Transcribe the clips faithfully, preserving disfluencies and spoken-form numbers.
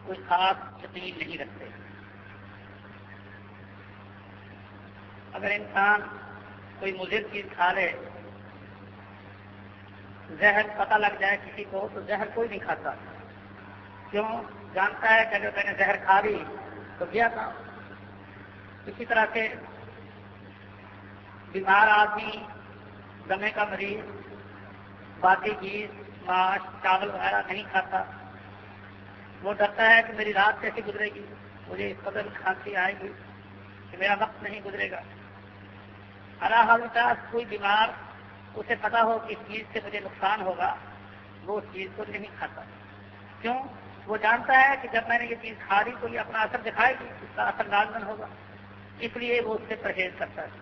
کوئی خاص یقین نہیں رکھتے. اگر انسان کوئی مضر چیز کھا لے، زہر پتہ لگ جائے کسی کو، تو زہر کوئی نہیں کھاتا. کیوں؟ جانتا ہے کہ اگر میں نے زہر کھا لی تو کیا تھا. اسی طرح سے بیمار آدمی، دمے کا مریض باقی چیز ماش چاول وغیرہ نہیں کھاتا. وہ ڈرتا ہے کہ میری رات کیسے گزرے گی، مجھے اس قدر کھانسی آئے گی کہ میرا وقت نہیں گزرے گا. اللہ حافظ کوئی بیمار اسے پتا ہو کہ اس چیز سے مجھے نقصان ہوگا، وہ اس چیز کو نہیں کھاتا. کیوں؟ وہ جانتا ہے کہ جب میں نے یہ چیز کھا لی تو یہ اپنا اثر دکھائے گی، اس کا اثر لازمن ہوگا، اس لیے وہ اس سے پرہیز کرتا ہے.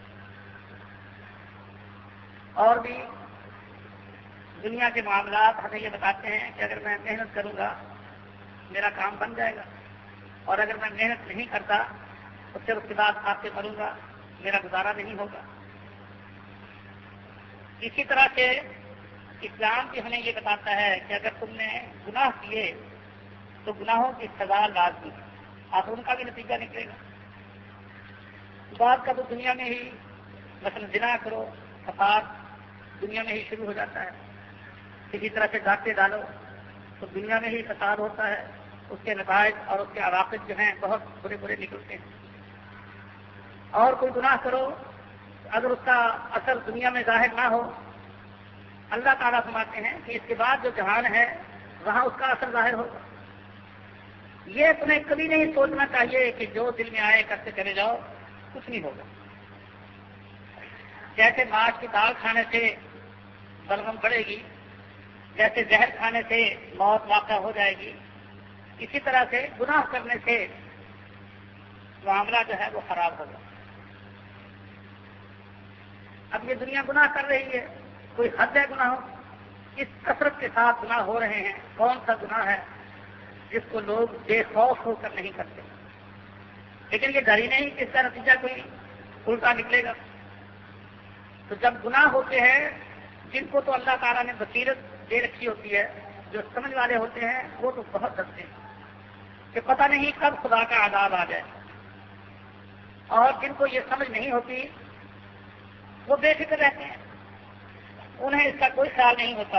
اور بھی دنیا کے معاملات ہمیں یہ بتاتے ہیں کہ اگر میں محنت کروں گا میرا کام بن جائے گا، اور اگر میں محنت نہیں کرتا تو پھر اس کے بعد آپ سے مروں گا، میرا گزارا نہیں ہوگا. اسی طرح سے اسلام بھی ہمیں یہ بتاتا ہے کہ اگر تم نے گناہ کیے تو گناہوں کی سزا لازمی، آپ ان کا بھی نتیجہ نکلے گا. بات کا تو دنیا میں ہی مثلا زنا کرو، فساد دنیا میں ہی شروع ہو جاتا ہے. کسی طرح سے ڈاکے ڈالو تو دنیا میں ہی فساد ہوتا ہے، اس کے نتائج اور اس کے عواقب جو ہیں بہت برے برے نکلتے ہیں. اور کوئی گناہ کرو اگر اس کا اثر دنیا میں ظاہر نہ ہو، اللہ تعالیٰ فرماتے ہیں کہ اس کے بعد جو جہان ہے وہاں اس کا اثر ظاہر ہوگا. یہ تمہیں کبھی نہیں سوچنا چاہیے کہ جو دل میں آئے کرتے چلے جاؤ، کچھ نہیں ہوگا. جیسے ماش کی دال کھانے سے بلغم بڑھے گی، جیسے زہر کھانے سے موت واقع ہو جائے گی، اسی طرح سے گناہ کرنے سے معاملہ جو ہے وہ خراب ہوگا. اب یہ دنیا گناہ کر رہی ہے، کوئی حد ہے گناہوں، اس کثرت کے ساتھ گناہ ہو رہے ہیں. کون سا گناہ ہے جس کو لوگ بے خوف ہو کر نہیں کرتے؟ لیکن یہ ڈر ہی نہیں کہ اس کا نتیجہ کوئی الٹا نکلے گا. تو جب گناہ ہوتے ہیں جن کو تو اللہ تعالیٰ نے بصیرت دے رکھی ہوتی ہے، جو سمجھ والے ہوتے ہیں وہ تو بہت ڈرتے ہیں کہ پتہ نہیں کب خدا کا عذاب آ جائے. اور جن کو یہ سمجھ نہیں ہوتی وہ بے فکر رہتے ہیں، انہیں اس کا کوئی خیال نہیں ہوتا.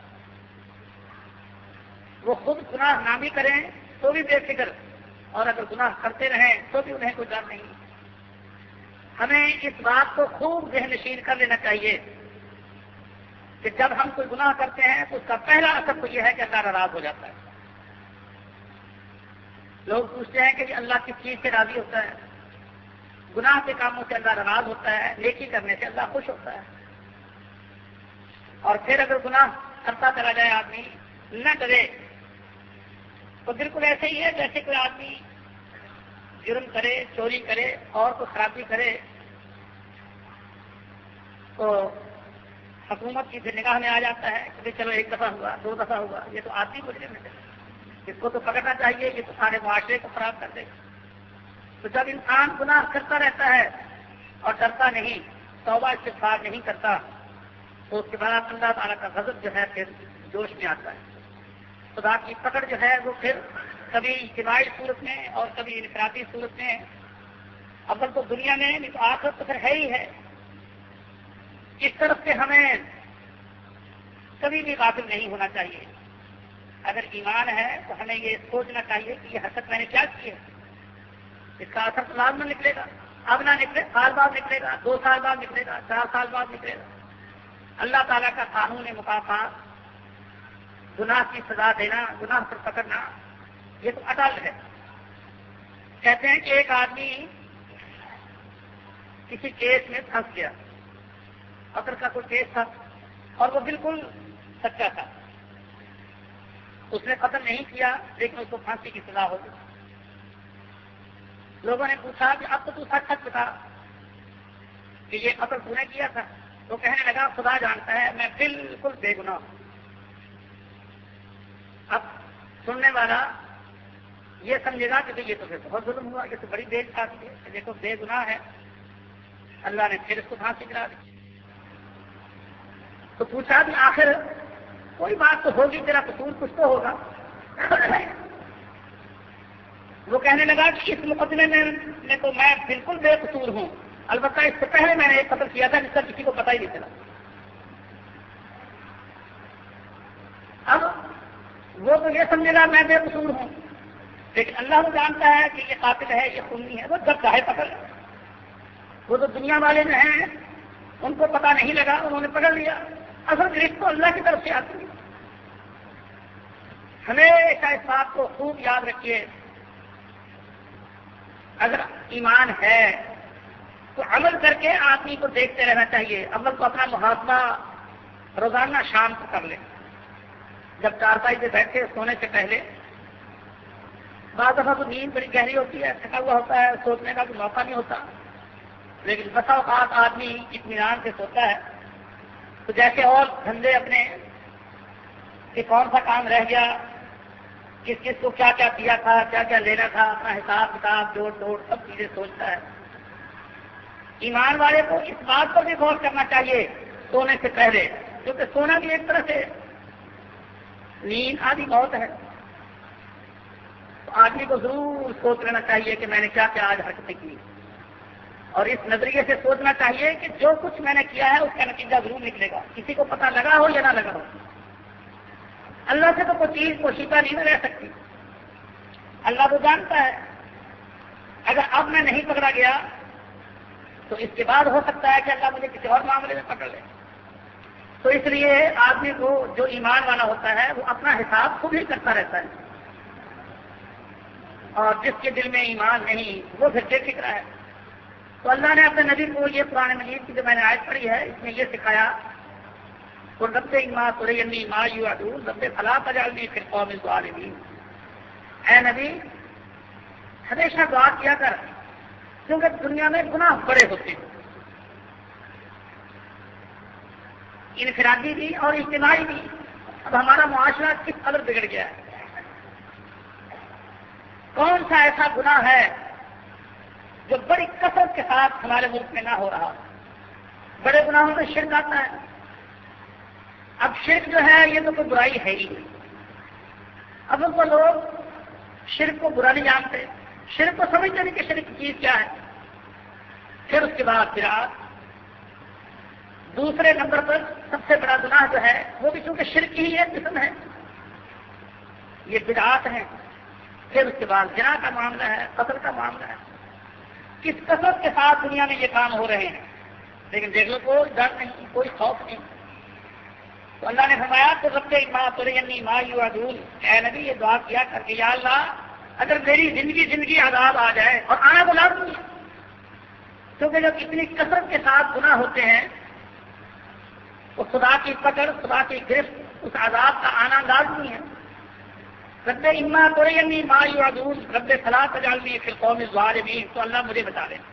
وہ خود گناہ نہ بھی کریں تو بھی بے فکر، اور اگر گناہ کرتے رہیں تو بھی انہیں کوئی ڈر نہیں. ہمیں اس بات کو خوب ذہن نشین کر لینا چاہیے کہ جب ہم کوئی گناہ کرتے ہیں تو اس کا پہلا اثر تو یہ ہے کہ اللہ ناراض ہو جاتا ہے. لوگ پوچھتے ہیں کہ اللہ کس چیز سے راضی ہوتا ہے؟ گناہ کے کاموں سے اللہ ناراض ہوتا ہے، نیکی کرنے سے اللہ خوش ہوتا ہے. اور پھر اگر گناہ کرتا چلا جائے آدمی نہ ڈرے تو بالکل ایسے ہی ہے جیسے کوئی آدمی جرم کرے، چوری کرے اور کوئی خرابی کرے تو حکومت کی پھر نگاہ میں آ جاتا ہے کہ چلو ایک دفعہ ہوا، دو دفعہ ہوا، یہ تو آدمی مجرم ہے، اس کو تو پکڑنا چاہیے، یہ تو سارے معاشرے کو خراب کر دے گا. تو جب انسان گناہ کرتا رہتا ہے اور ڈرتا نہیں، توبہ استغفار نہیں کرتا، تو اس کے بعد اللہ تعالیٰ کا غضب جو ہے پھر جوش میں آتا ہے. خدا کی پکڑ جو ہے وہ پھر کبھی اجتماعی صورت میں اور کبھی انفرادی صورت میں، اول تو دنیا میں نہیں تو آخرت تو پھر ہے ہی ہے. اس طرف سے ہمیں کبھی بھی غافل نہیں ہونا چاہیے. اگر ایمان ہے تو ہمیں یہ سوچنا چاہیے کہ یہ حرکت میں نے کیا کی ہے، اس کا اثر تو لازم نکلے گا. اب نہ نکلے، سال بعد نکلے گا، دو سال بعد نکلے گا، چار سال بعد نکلے گا. اللہ تعالیٰ کا قانون مکافات، گناہ کی سزا دینا، گناہ پر پکڑنا، یہ تو اٹل ہے. کہتے ہیں کہ ایک آدمی کسی کیس میں پھنس گیا، قتل کا کوئی کیس تھا اور وہ بالکل سچا تھا، اس نے قتل نہیں کیا لیکن اس کو پھانسی کی سزا ہو گئی. لوگوں نے پوچھا کہ اب تو تو سچ سچ بتا کہ یہ قتل تو نے کیا تھا. تو کہنے لگا خدا جانتا ہے میں بالکل بے گناہ ہوں. اب سننے والا یہ سمجھے گا کہ یہ تو پھر بہت ظلم ہوا، یہ تو بڑی بے انصافی ہے، یہ تو بے گناہ ہے، اللہ نے پھر اس کو پھانسی دلا دی. تو پوچھا کہ آخر کوئی بات تو ہوگی، تیرا قصور کچھ تو ہوگا. وہ کہنے لگا کہ اس مقدمے میں تو میں بالکل بے قصور ہوں، البتہ اس سے پہلے میں نے ایک قتل کیا تھا جس کا کسی کو پتہ ہی نہیں چلا۔ اب وہ تو یہ سمجھے گا میں بے قصور ہوں، لیکن اللہ تو جانتا ہے کہ یہ قاتل ہے، یہ خونی ہے، وہ جب چاہے پکڑ لے۔ وہ تو دنیا والے جو ہیں ان کو پتہ نہیں لگا، انہوں نے پکڑ لیا۔ اصل گرفت تو اللہ کی طرف سے آتی ہے۔ ہمیشہ اس بات کو خوب یاد رکھیے، اگر ایمان ہے تو عمل کر کے آدمی کو دیکھتے رہنا چاہیے۔ عمل کو اپنا محاسبہ روزانہ شام کو کر لیں، جب چارپائی پہ بیٹھے سونے سے پہلے۔ بعض دفعہ تو نیند بڑی گہری ہوتی ہے، تھکا ہوا ہوتا ہے، سوچنے کا کوئی موقع نہیں ہوتا، لیکن بسا اوقات آدمی اطمینان سے سوتا ہے تو جیسے اور دھندے اپنے کہ کون سا کام رہ گیا، کس کس کو کیا کیا دیا تھا، کیا کیا لینا تھا، اپنا حساب کتاب جوڑ توڑ سب چیزیں سوچتا ہے۔ ایمان والے کو اس بات پر بھی غور کرنا چاہیے سونے سے پہلے، کیونکہ سونا بھی ایک طرح سے نیند آدھی موت ہے۔ تو آدمی کو ضرور سوچ لینا چاہیے کہ میں نے کیا کیا آج حرکتیں کی، اور اس نظریے سے سوچنا چاہیے کہ جو کچھ میں نے کیا ہے اس کا نتیجہ ضرور نکلے گا، کسی کو پتہ لگا ہو یا نہ لگا ہو۔ اللہ سے تو کوئی چیز پوشیدہ نہیں رہ سکتی، اللہ تو جانتا ہے۔ اگر اب میں نہیں پکڑا گیا تو اس کے بعد ہو سکتا ہے کہ اللہ مجھے کسی اور معاملے میں پکڑ لے۔ تو اس لیے آدمی کو جو ایمان والا ہوتا ہے وہ اپنا حساب خود ہی کرتا رہتا ہے، اور جس کے دل میں ایمان نہیں وہ پھر بے فکر ہے۔ تو اللہ نے اپنے نبی کو یہ قرآن مجید کی جو میں نے آیت پڑھی ہے اس میں یہ سکھایا، تو رب اما ترینی ما یوعدون رب فلا تجعلنی فی القوم الظالمین۔ اے نبی ہمیشہ دعا کیا کر، کیونکہ دنیا میں گناہ بڑے ہوتے ہیں، انفرادی بھی اور اجتماعی بھی۔ اب ہمارا معاشرہ کس قدر بگڑ گیا ہے، کون سا ایسا گناہ ہے جو بڑی کثرت کے ساتھ ہمارے ملک میں نہ ہو رہا۔ بڑے گناہوں میں شرک آتا ہے۔ اب شرک جو ہے یہ تو کوئی برائی ہے ہی نہیں، اب ان کو لوگ شرک کو برا نہیں جانتے، شرک کو سمجھتے نہیں کہ شرک کی چیز کیا ہے۔ پھر اس کے بعد بدعات، دوسرے نمبر پر سب سے بڑا گناہ جو ہے وہ بھی چونکہ شرک کی ہی ایک قسم ہے، یہ بدعات ہیں۔ پھر اس کے بعد زنا کا معاملہ ہے، قتل کا معاملہ ہے۔ کس کثرت کے ساتھ دنیا میں یہ کام ہو رہے ہیں، لیکن دیکھ لو کوئی ڈر نہیں، کوئی خوف نہیں۔ تو اللہ نے فرمایا تو رب ما ترینی ما یوعدون، اے نبی یہ دعا کیا کر کے یا اللہ اگر میری زندگی زندگی عذاب آ جائے، اور آنا تو لازمی ہے، کیونکہ جب اتنی کثرت کے ساتھ گناہ ہوتے ہیں تو خدا کی پکڑ، خدا کی گرفت، اس عذاب کا آنا لازمی ہے۔ رب اما ترینی ما یوعدون رب فلا تجعلنی فی القوم الظالمین، تو اللہ مجھے بتا دے۔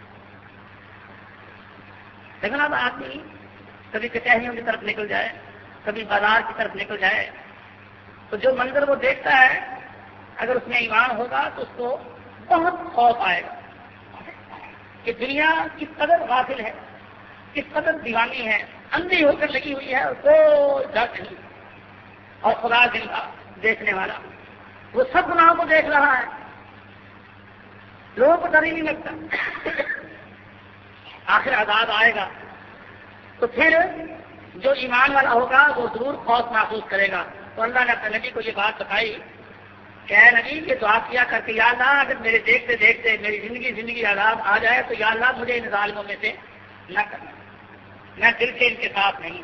لیکن اب آدمی کبھی کچہریوں کی طرف نکل جائے، کبھی بازار کی طرف نکل جائے، تو جو منظر وہ دیکھتا ہے اگر اس میں ایمان ہوگا تو اس کو بہت خوف آئے گا کہ دنیا کس قدر غافل ہے، کس قدر دیوانی ہے، اندھی ہو کر لگی ہوئی ہے، اور کوئی ڈر نہیں، اور خدا زندہ دیکھنے والا وہ سب گناہوں کو دیکھ رہا ہے، لوگوں کو ڈر ہی نہیں لگتا۔ آخر عذاب آئے گا تو پھر جو ایمان والا ہوگا وہ ضرور خوف محسوس کرے گا۔ تو اللہ نے اپنے نبی کو یہ بات بتائی کہ اے نبی یہ دعا کیا کر کے یا اللہ اگر میرے دیکھتے دیکھتے میری زندگی زندگی عذاب آ جائے تو یا اللہ مجھے ان ظالموں میں سے نہ کرنا، میں دل سے ان کے ساتھ نہیں۔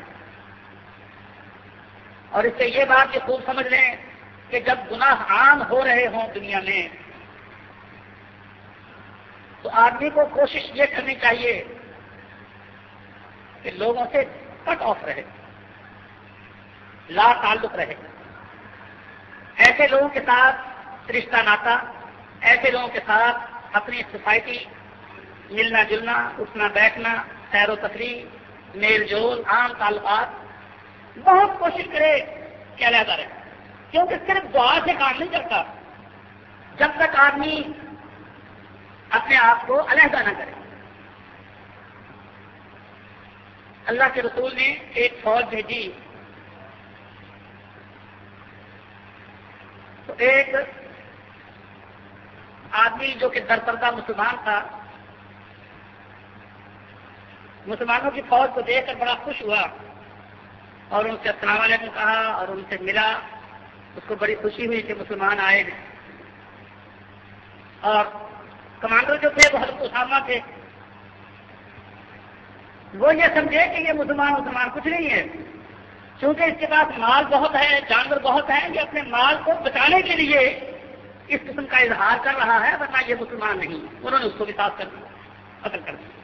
اور اس سے یہ بات یہ خوب سمجھ لیں کہ جب گناہ عام ہو رہے ہوں دنیا میں تو آدمی کو کوشش یہ کرنی چاہیے کہ لوگوں سے کٹ آف رہے، لا تعلق رہے، ایسے لوگوں کے ساتھ رشتہ ناتا، ایسے لوگوں کے ساتھ اپنی سوسائٹی ملنا جلنا، اٹھنا بیٹھنا، سیر و تفریح، میل جول، عام تعلقات، بہت کوشش کرے کہ علیحدہ رہے، کیونکہ صرف دعا سے کام نہیں چلتا جب تک آدمی اپنے آپ کو علیحدہ نہ کرے۔ اللہ کے رسول نے ایک فوج بھیجی تو ایک آدمی جو کہ درپردہ مسلمان تھا، مسلمانوں کی فوج کو دیکھ کر بڑا خوش ہوا اور ان سے السلام علیکم کہا اور ان سے ملا. اس کو بڑی خوشی ہوئی کہ مسلمان آئے ہیں. اور کمانڈر جو تھے وہ حضرت اسامہ تھے. وہ یہ سمجھے کہ یہ مسلمان مسلمان کچھ نہیں ہے، چونکہ اس کے پاس مال بہت ہے، جانور بہت ہے، یہ اپنے مال کو بچانے کے لیے اس قسم کا اظہار کر رہا ہے، ورنہ یہ مسلمان نہیں. انہوں نے اس کو بھی ساتھ کر دیا، قتل کر دیا.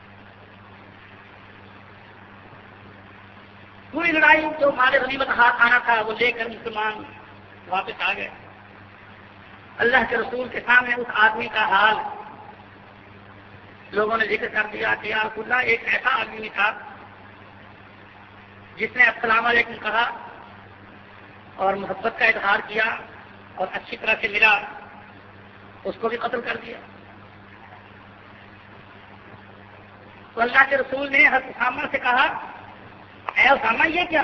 پوری لڑائی جو مال غنیمت ہاتھ آنا تھا وہ لے کر مسلمان واپس آ گئے. اللہ کے رسول کے سامنے اس آدمی کا حال لوگوں نے ذکر کر دیا کہ یا رسول اللہ، ایک ایسا آدمی تھا جس نے السلام علیکم کہا اور محبت کا اظہار کیا اور اچھی طرح سے ملا، اس کو بھی قتل کر دیا. تو اللہ کے رسول نے حضرت اسامہ سے کہا، اے اسامہ یہ کیا؟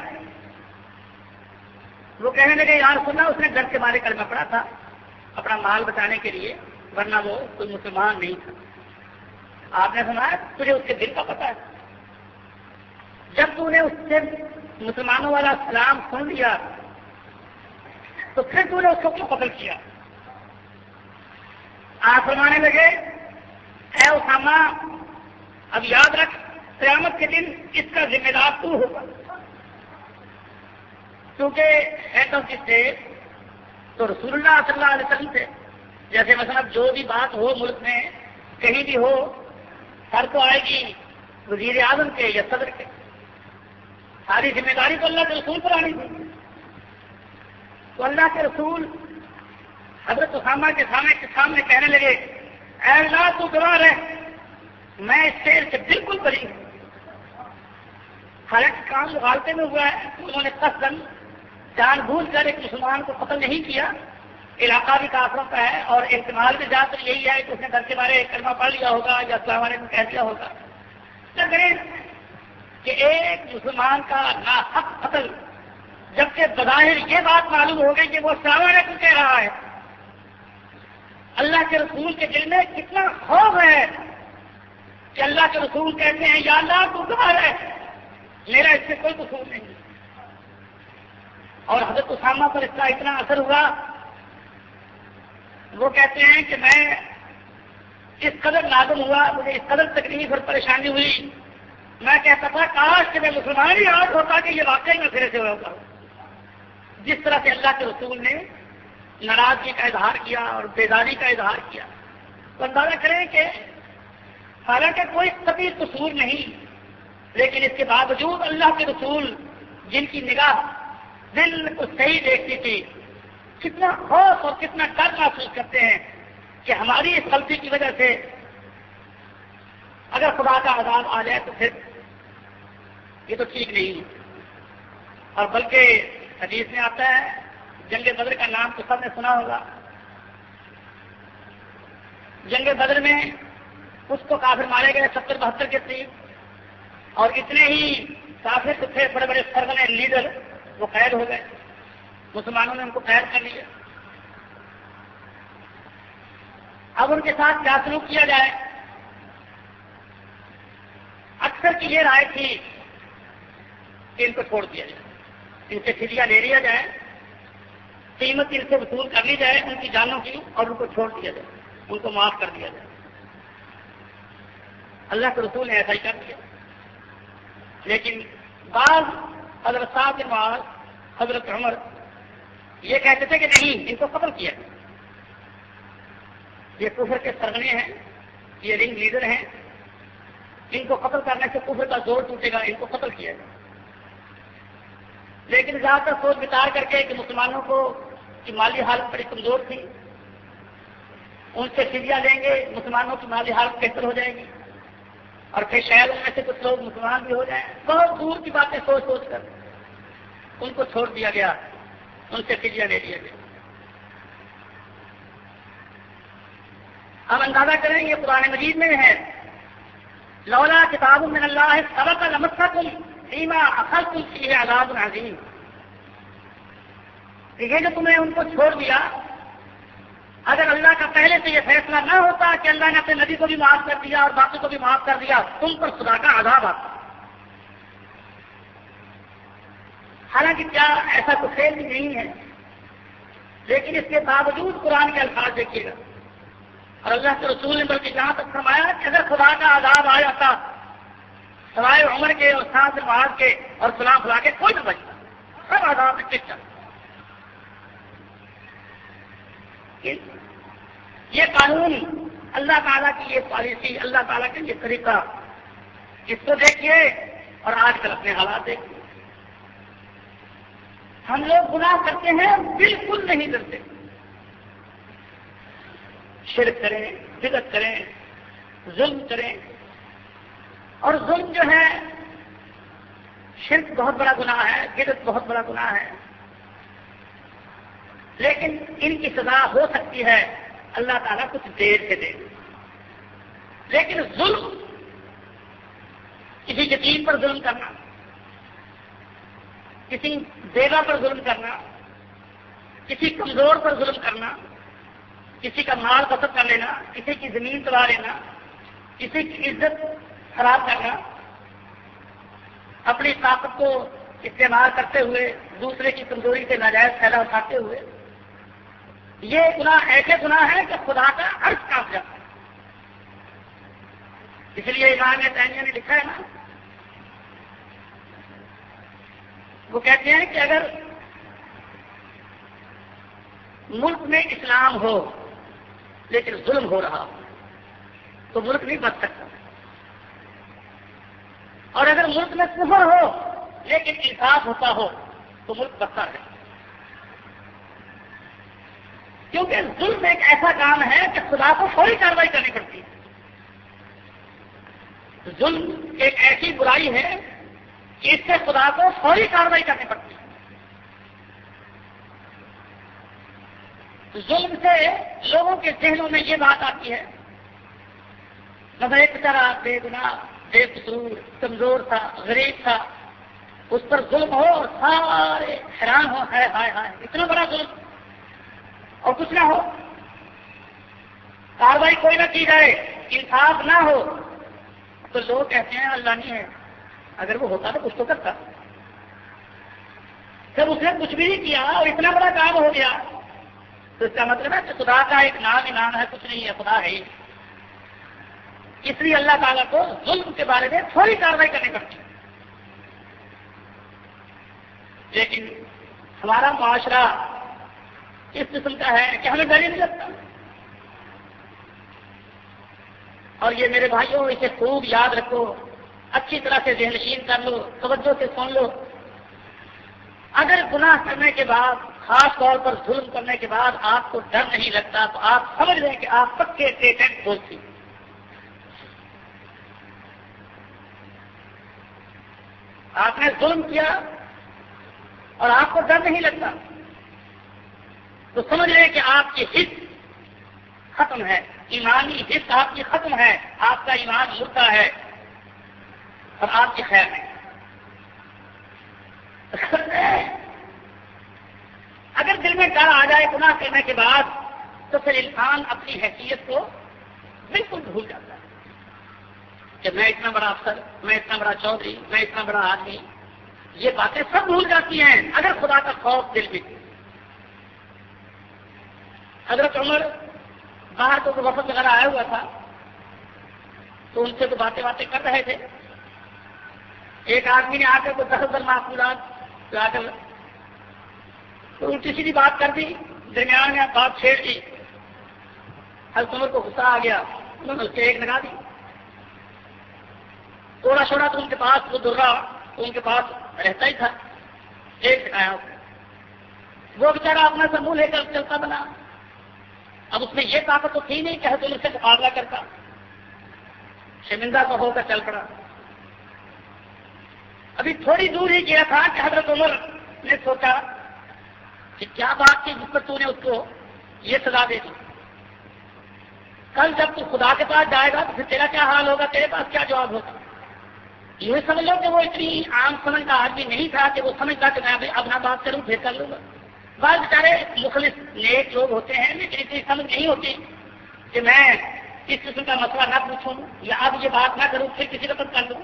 وہ کہنے لگے یا رسول اللہ، اس نے ڈر کے مارے کلمہ پڑا تھا اپنا مال بچانے کے لیے، ورنہ وہ کوئی مسلمان نہیں تھا. آپ نے سنا ہے، تجھے اس کے دل کا پتہ ہے. جب تو نے اس سے مسلمانوں والا سلام سن لیا تو پھر تو نے اس کو کیوں قتل کیا؟ آپ فرمانے لگے، اے اسامہ اب یاد رکھ، قیامت کے دن اس کا ذمہ دار تو ہوگا، کیونکہ ہیڈ آف اسٹیٹ تو رسول اللہ صلی اللہ علیہ وسلم تھے. جیسے مثلا جو بھی بات ہو ملک میں کہیں بھی ہو، سر تو آئے گی وزیر اعظم کے یا صدر کے. ساری ذمہ داری تو اللہ کے رسول پر آنی تھی. تو اللہ کے رسول حضرت اسامہ کے سامنے کے سامنے کہنے لگے، اے اللہ تو گواہ رہ، میں اس شعر سے بالکل بری ہوں. حالانکہ کام مغالطے میں ہوا ہے، انہوں نے قصداً جان بوجھ کر ایک مسلمان کو قتل نہیں کیا. علاقہ بھی کافروں کا ہے اور احتمال میں زیادہ تر یہی ہے کہ اس نے ڈر کے بارے کلمہ پڑھ لیا ہوگا یا السلام علیکم کہہ دیا ہوگا. لیکن کہ ایک مسلمان کا ناحق قتل، جبکہ بظاہر یہ بات معلوم ہو گئی کہ وہ السلام علیکم کہہ رہا ہے. اللہ کے رسول کے دل میں کتنا خوف ہے کہ اللہ کے رسول کہتے ہیں یا اللہ تو گواہ ہے، میرا اس سے کوئی قصور نہیں. اور حضرت اسامہ پر اس کا اتنا اثر ہوا، وہ کہتے ہیں کہ میں اس قدر نادم ہوا، مجھے اس قدر تکلیف اور پریشانی ہوئی، میں کہتا تھا کاش کہ میں مسلمان ہی آج ہوتا کہ یہ واقعی میں پھر سے ہوتا. جس طرح سے اللہ کے رسول نے ناراضگی کا اظہار کیا اور بیداری کا اظہار کیا، تو اندازہ کریں کہ حالانکہ کوئی کبھی قصور نہیں، لیکن اس کے باوجود اللہ کے رسول جن کی نگاہ دل کو صحیح دیکھتی تھی، کتنا خوف اور کتنا ڈر محسوس کرتے ہیں کہ ہماری اس غلطی کی وجہ سے اگر خدا کا عذاب آ جائے تو پھر یہ تو ٹھیک نہیں. اور بلکہ حدیث میں آتا ہے، جنگ بدر کا نام تو سب نے سنا ہوگا. جنگ بدر میں اس کو کافر مارے گئے ستر بہتر کے قریب، اور اتنے ہی کافر تھے بڑے بڑے سرگنے لیڈر، وہ قید ہو گئے. مسلمانوں نے ان کو قید کر لیا. اب ان کے ساتھ کیا سلوک کیا جائے؟ اکثر کی یہ رائے تھی کہ ان کو چھوڑ دیا جائے، ان سے فدیہ لے لیا جائے، قیمت ان سے وصول کر لی جائے ان کی جانوں کی، اور ان کو چھوڑ دیا جائے، ان کو معاف کر دیا جائے. اللہ کے رسول نے ایسا ہی کر دیا. لیکن بعض حضرت صاحب بن معاذ، حضرت عمر یہ کہتے تھے کہ نہیں، ان کو قتل کیا، یہ کفر کے سرغنے ہیں، یہ رنگ لیڈر ہیں، ان کو قتل کرنے سے کفر کا زور ٹوٹے گا، ان کو قتل کیا جائے. لیکن زیادہ تر سوچ بچار کر کے کہ مسلمانوں کو کی مالی حالت بڑی کمزور تھی، ان سے فدیہ لیں گے مسلمانوں کی مالی حالت بہتر ہو جائے گی، اور پھر شاید ان میں سے کچھ لوگ مسلمان بھی ہو جائیں. بہت دور کی باتیں سوچ سوچ کر ان کو چھوڑ دیا گیا، ان سے فدیہ لے لیا گیا. اب اندازہ کریں یہ قرآن مجید میں ہے، لولا کتاب من اللہ سبق لمسکم فیما اخذتم فیہ عذاب عظیم. یہ جو تم نے ان کو چھوڑ دیا، اگر اللہ کا پہلے سے یہ فیصلہ نہ ہوتا کہ اللہ نے اپنے نبی کو بھی معاف کر دیا اور باقی کو بھی معاف کر دیا، تم پر خدا کا عذاب آتا۔ حالانکہ کیا ایسا کچھ فیل بھی نہیں ہے، لیکن اس کے باوجود قرآن کے الفاظ دیکھیے گا، اور اللہ کے رسول نے بلکہ جہاں تک فرمایا کہ اگر خدا کا عذاب آ جاتا سوائے عمر کے اور سعد بن معاذ کے اور فلاں فلاں کے کوئی نہ بچتا، سب عذاب میں کس چلتا۔ یہ قانون، اللہ تعالیٰ کی یہ پالیسی، اللہ تعالیٰ کا یہ طریقہ، اس کو دیکھیے اور آج کل اپنے حالات دیکھیے۔ ہم لوگ گناہ کرتے ہیں، بالکل نہیں کرتے، شرک کریں، بدعت کریں، ظلم کریں، اور ظلم جو ہے شرک بہت بڑا گناہ ہے، بدعت بہت بڑا گناہ ہے، لیکن ان کی سزا ہو سکتی ہے اللہ تعالیٰ کچھ دیر سے دے، لیکن ظلم، کسی یتیم پر ظلم کرنا، کسی بیوہ پر ظلم کرنا، کسی کمزور پر ظلم کرنا، کسی کا مال غصب کر لینا، کسی کی زمین تباہ لینا، کسی کی عزت خراب کرنا، اپنی طاقت کو استعمال کرتے ہوئے دوسرے کی کمزوری سے ناجائز فائدہ اٹھاتے ہوئے، یہ گناہ ایسے گناہ ہے کہ خدا کا عرش کانپ جاتا ہے۔ اس لیے امام تیمیہ نے لکھا ہے نا، وہ کہتے ہیں کہ اگر ملک میں اسلام ہو لیکن ظلم ہو رہا ہو تو ملک نہیں بچ سکتا، اور اگر ملک میں کفر ہو لیکن انصاف ہوتا ہو تو ملک بچتا ہے، کیونکہ ظلم ایک ایسا کام ہے کہ خدا کو فوری کارروائی کرنی پڑتی ہے۔ ظلم ایک ایسی برائی ہے کہ اس سے خدا کو فوری کارروائی کرنی پڑتی ہے۔ ظلم سے لوگوں کے ذہنوں میں یہ بات آتی ہے، نہ ایک طرح بے گناہ، بے قصور، کمزور تھا، غریب تھا، اس پر ظلم ہو اور سارے حیران ہو، ہائے ہائے ہائے اتنا بڑا ظلم، اور کچھ نہ ہو، کارروائی کوئی نہ کی جائے، انصاف نہ ہو، تو لوگ کہتے ہیں اللہ نہیں ہے، اگر وہ ہوتا تو کچھ تو کرتا، جب اس نے کچھ بھی نہیں کیا اور اتنا بڑا کام ہو گیا تو اس کا مطلب ہے کہ خدا کا ایک نام ایمان ہے، کچھ نہیں ہے، خدا ہے ہی۔ اس لیے اللہ تعالیٰ کو ظلم کے بارے میں تھوڑی کارروائی کرنی پڑتی ہے، لیکن ہمارا معاشرہ اس قسم کا ہے کہ ہمیں ڈر ہی نہیں لگتا۔ اور یہ میرے بھائیوں، اسے خوب یاد رکھو، اچھی طرح سے ذہن نشین کر لو، توجہ سے سن لو۔ اگر گناہ کرنے کے بعد، خاص طور پر ظلم کرنے کے بعد آپ کو ڈر نہیں لگتا تو آپ سمجھ لیں کہ آپ پکے ٹیٹنٹ بولتی۔ آپ نے ظلم کیا اور آپ کو ڈر نہیں لگتا تو سمجھ لیں کہ آپ کی حص ختم ہے، ایمانی حص آپ کی ختم ہے، آپ کا ایمان مردہ ہے اور آپ کی خیر نہیں۔ اگر دل میں ڈر آ جائے گناہ کرنے کے بعد تو پھر انسان اپنی حیثیت کو بالکل بھول جاتا ہے کہ میں اتنا بڑا افسر، میں اتنا بڑا چودھری، میں اتنا بڑا آدمی، یہ باتیں سب بھول جاتی ہیں اگر خدا کا خوف دل میں۔ حضرت عمر باہر تو وفد وغیرہ آیا ہوا تھا تو ان سے تو باتیں باتیں کر رہے تھے، ایک آدمی نے آ کر کوئی دس ہزار معقولات لا کر تو الٹی سیدھی بات کر دی، درمیان میں بات چھیڑ دی، حضرت عمر کو غصہ آ گیا، انہوں نے اس سے ایک لگا دی، تھوڑا چھوڑا تو ان کے پاس وہ درا تو ان کے پاس رہتا ہی تھا، ایک دکھایا وہ بیچارہ اپنا سمو لے کر چلتا بنا، اب اس میں یہ طاقت تو تھی نہیں کہ حضرت عمر سے مقابلہ کرتا، شرمندہ کا ہو کر چل پڑا۔ ابھی تھوڑی دور ہی گیا تھا کہ حضرت عمر نے سوچا کہ کیا بات تھی جس پر تو نے اس کو یہ سزا دے دی، کل جب تو خدا کے پاس جائے گا تو پھر تیرا کیا حال ہوگا، تیرے پاس کیا جواب ہوگا۔ یہ سمجھ لو کہ وہ اتنی عام سمجھ کا آدمی نہیں تھا کہ وہ سمجھتا کہ میں اب نہ بات کروں پھر کر لوں گا، بعض بیچارے مخلص نیک لوگ ہوتے ہیں لیکن اتنی سمجھ نہیں ہوتی کہ میں اس قسم کا مسئلہ نہ پوچھوں یا اب یہ بات نہ کروں پھر کسی کا پتہ کر لوں.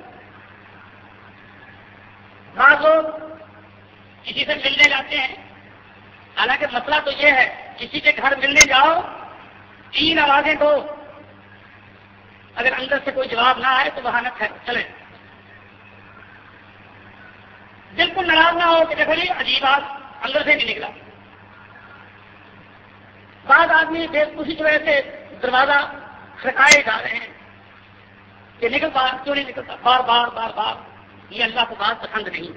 بعض لوگ کسی سے ملنے جاتے ہیں، حالانکہ مسئلہ تو یہ ہے کسی کے گھر ملنے جاؤ تین آوازیں دو، اگر اندر سے کوئی جواب نہ آئے تو وہاں نہ چلے. بالکل ناراض نہ ہو کہ دیکھو جی عجیب بات اندر سے نہیں نکلا. بعض آدمی بے خوشی کی وجہ سے دروازہ کھڑکائے جا رہے ہیں کہ نکل بار کیوں نہیں نکلتا، بار بار بار بار. یہ اللہ کو بات پسند نہیں.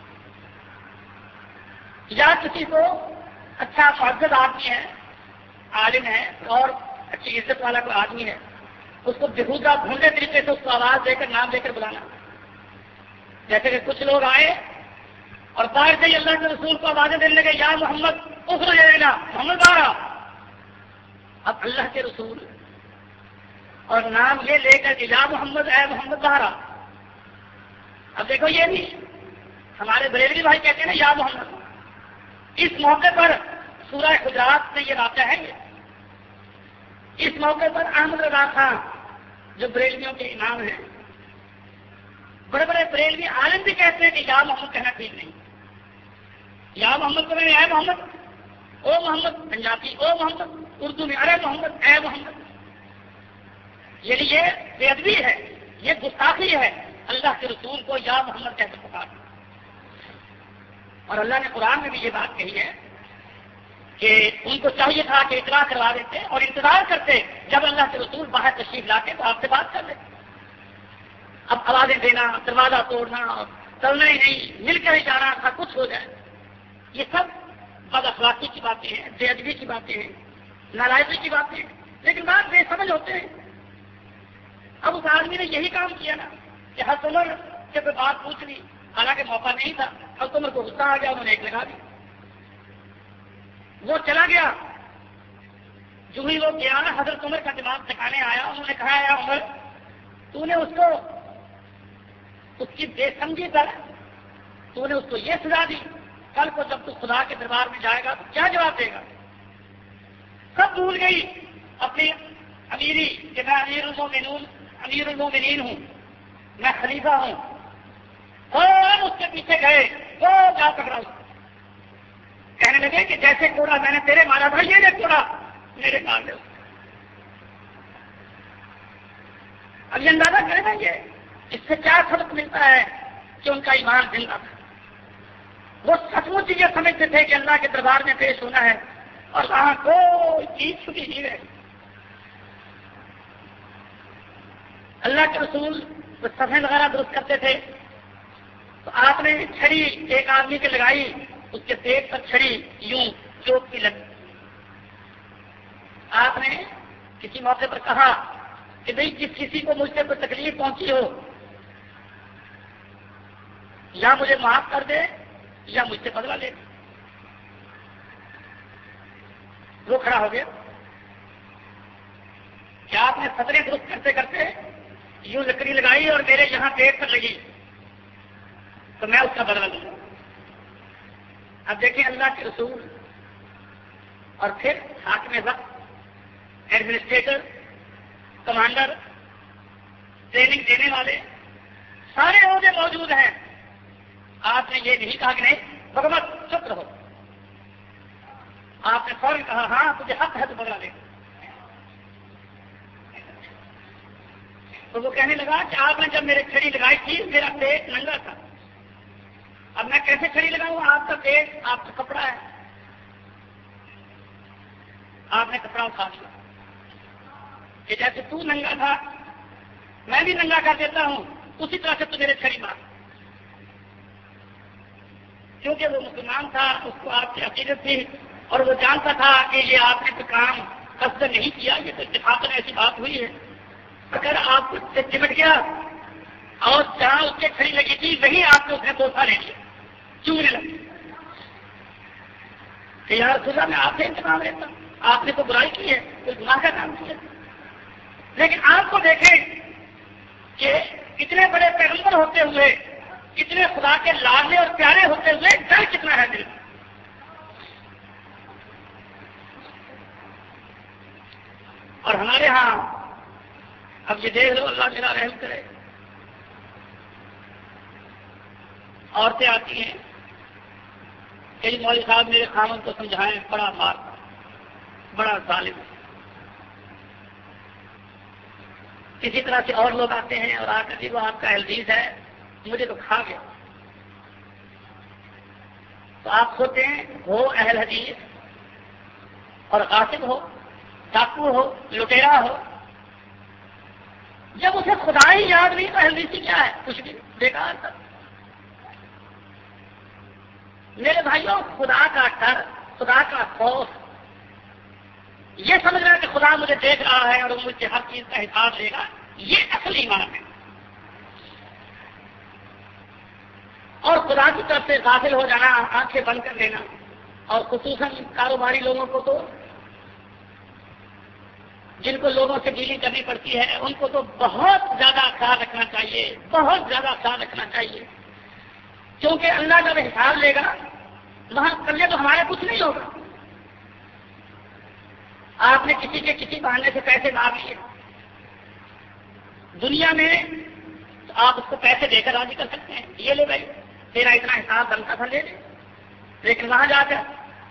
یا کسی کو اچھا معزز آدمی ہے، عالم ہے اور اچھی عزت والا کوئی آدمی ہے، اس کو بےحودہ بھونڈے طریقے سے اس کو آواز دے کر نام دے کر بلانا. جیسے کہ کچھ لوگ آئے اور باہر سے ہی اللہ کے رسول کو آوازیں دینے لگے یا محمد اخرج الینا، محمد بارہ. اب اللہ کے رسول اور نام یہ لے کر کہ یا محمد اے محمد بارہ. اب دیکھو یہ بھی ہمارے بریلوی بھائی کہتے ہیں نا یا محمد. اس موقع پر سورہ حجرات میں یہ واقعہ ہے. یہ اس موقع پر احمد رضا خان جو بریلویوں کے امام ہیں، بڑے بڑے بریلوی عالم بھی کہتے ہیں کہ یا محمد کہنا ٹھیک نہیں. یا محمد کو اے محمد، او محمد پنجابی، او محمد اردو میں ارے محمد اے محمد. یعنی یہ بے ادبی ہے، یہ گستاخی ہے اللہ کے رسول کو یا محمد کہہ کر پکارنا. اور اللہ نے قرآن میں بھی یہ بات کہی ہے کہ ان کو چاہیے تھا کہ اطلاع کروا دیتے اور انتظار کرتے جب اللہ کے رسول باہر تشریف لاتے تو آپ سے بات کر لیتے. اب آوازیں دینا، دروازہ توڑنا، چلنا ہی نہیں، مل کر ہی جانا تھا، کچھ ہو جائے. یہ سب بد اخلاقی کی باتیں ہیں، بے ادبی کی باتیں ہیں، نالائقی کی باتیں ہیں. لیکن بات بے سمجھ ہوتے ہیں. اب اس آدمی نے یہی کام کیا نا کہ ہر عمر سے کوئی بات پوچھ لی، حالانکہ موقع نہیں تھا. حضرت عمر کو غصہ آ گیا، انہوں نے ایک لگا دی. وہ چلا گیا. جو ہی وہ گیا نا حضرت عمر کا دماغ ٹھکانے آیا. انہوں نے کہا یا عمر تو نے اس کو اس کی بے سمجھی کر تو نے اس کو یہ سزا دی، کل کو جب تو خدا کے دربار میں جائے گا تو کیا جواب دے گا؟ سب بھول گئی اپنی امیری کہ میں امیر المومنین امیر المومنین ہوں، میں خلیفہ ہوں. اور اس کے پیچھے گئے وہ جا پکڑا اس کو. کہنے لگے کہ جیسے کوڑا میں نے تیرے مارا تھا یہ دیکھ کوڑا میرے مار دے. اب یہ اندازہ کرے نا یہ اس سے کیا سبق ملتا ہے کہ ان کا ایمان زندہ تھا. وہ سچ مچ یہ سمجھتے تھے کہ اللہ کے دربار میں پیش ہونا ہے اور وہاں کوئی چیز چھپی نہیں رہے. اللہ کے رسول وہ صفحے وغیرہ درست کرتے تھے تو آپ نے چھڑی ایک آدمی کے لگائی، اس کے پیٹ پر چھڑی یوں چوک کی لگی. آپ نے کسی موقع پر کہا کہ بھئی جس کسی کو مجھ سے کوئی تکلیف پہنچی ہو یا مجھے معاف کر دے یا مجھ سے بدلہ لے. وہ کھڑا ہو گیا. کیا آپ نے سطریں درست کرتے کرتے یوں لکڑی لگائی اور میرے یہاں پیٹ پر لگی تو میں اس کا بدلہ لوں. اب دیکھیں اللہ کے رسول اور پھر حاکم وقت، ایڈمنسٹریٹر، کمانڈر، ٹریننگ دینے والے سارے عہدے موجود ہیں. آپ نے یہ نہیں کہا کہ نہیں بغمت چپ رہو. آپ نے فوراً کہا ہاں تجھے حق ہے تو بدلا لے. تو وہ کہنے لگا کہ آپ نے جب میرے چھڑی لگائی تھی میرا پیٹ ننگا تھا، اب میں کیسے چھڑی لگاؤں؟ آپ کا پیٹ آپ کا کپڑا ہے. آپ نے کپڑا اٹھا دیا کہ جیسے تو ننگا تھا میں بھی ننگا کر دیتا ہوں، اسی طرح سے تو میرے چھڑی مار. کیونکہ وہ مسلمان تھا، اس کو آپ کی عقیدت تھی اور وہ جانتا تھا کہ یہ آپ نے کوئی کام قصد نہیں کیا، یہ تو اتفاقاً ایسی بات ہوئی ہے. اگر آپ اس سے چمٹ گیا اور جہاں اس کے چھڑی لگی تھی وہیں آپ نے اس نے بوسا لے لیا، چومنے لگے کہ یار خدا میں آپ سے انتقام لیتا ہوں. آپ نے تو برائی کی ہے، کوئی گناہ کا کام کیا. لیکن آپ کو دیکھیں کہ اتنے بڑے پیغمبر ہوتے ہوئے، اتنے خدا کے لاڈلے اور پیارے ہوتے ہوئے ڈر کتنا ہے دل میں. اور ہمارے ہاں اب یہ دیکھ لو، اللہ میرا رحم کرے، عورتیں آتی ہیں کہ مولوی صاحب میرے خامن کو سمجھائیں، بڑا مار بڑا ظالم ہے. کسی طرح سے اور لوگ آتے ہیں اور آ کر وہ آپ کا اہل ہے، مجھے تو کھا گیا. تو آپ سوچتے ہیں ہو اہل حدیث اور غاصب ہو، ڈاکو ہو، لٹیرا ہو، جب اسے خدا ہی یاد نہیں تو اہل حدیثی کیا ہے؟ کچھ بھی بیکار تھا. میرے بھائیوں، خدا کا ڈر، خدا کا خوف، یہ سمجھ رہا ہے کہ خدا مجھے دیکھ رہا ہے اور وہ مجھ سے ہر چیز کا حساب لے گا، یہ اصل ایمان ہے. اور خدا کی طرف سے غافل ہو جانا، آنکھیں بند کر لینا، اور خصوصاً کاروباری لوگوں کو تو، جن کو لوگوں سے ڈیلنگ کرنی پڑتی ہے، ان کو تو بہت زیادہ خیال رکھنا چاہیے، بہت زیادہ خیال رکھنا چاہیے. کیونکہ اللہ جب حساب لے گا وہاں کرنے تو ہمارے کچھ نہیں ہوگا. آپ نے کسی کے کسی بہانے سے پیسے مانگ لیے دنیا میں، تو آپ اس کو پیسے دے کر راضی کر سکتے ہیں، یہ لے بھائی تیرا اتنا حساب بنتا تھا، لے لے. لیکن وہاں جا کر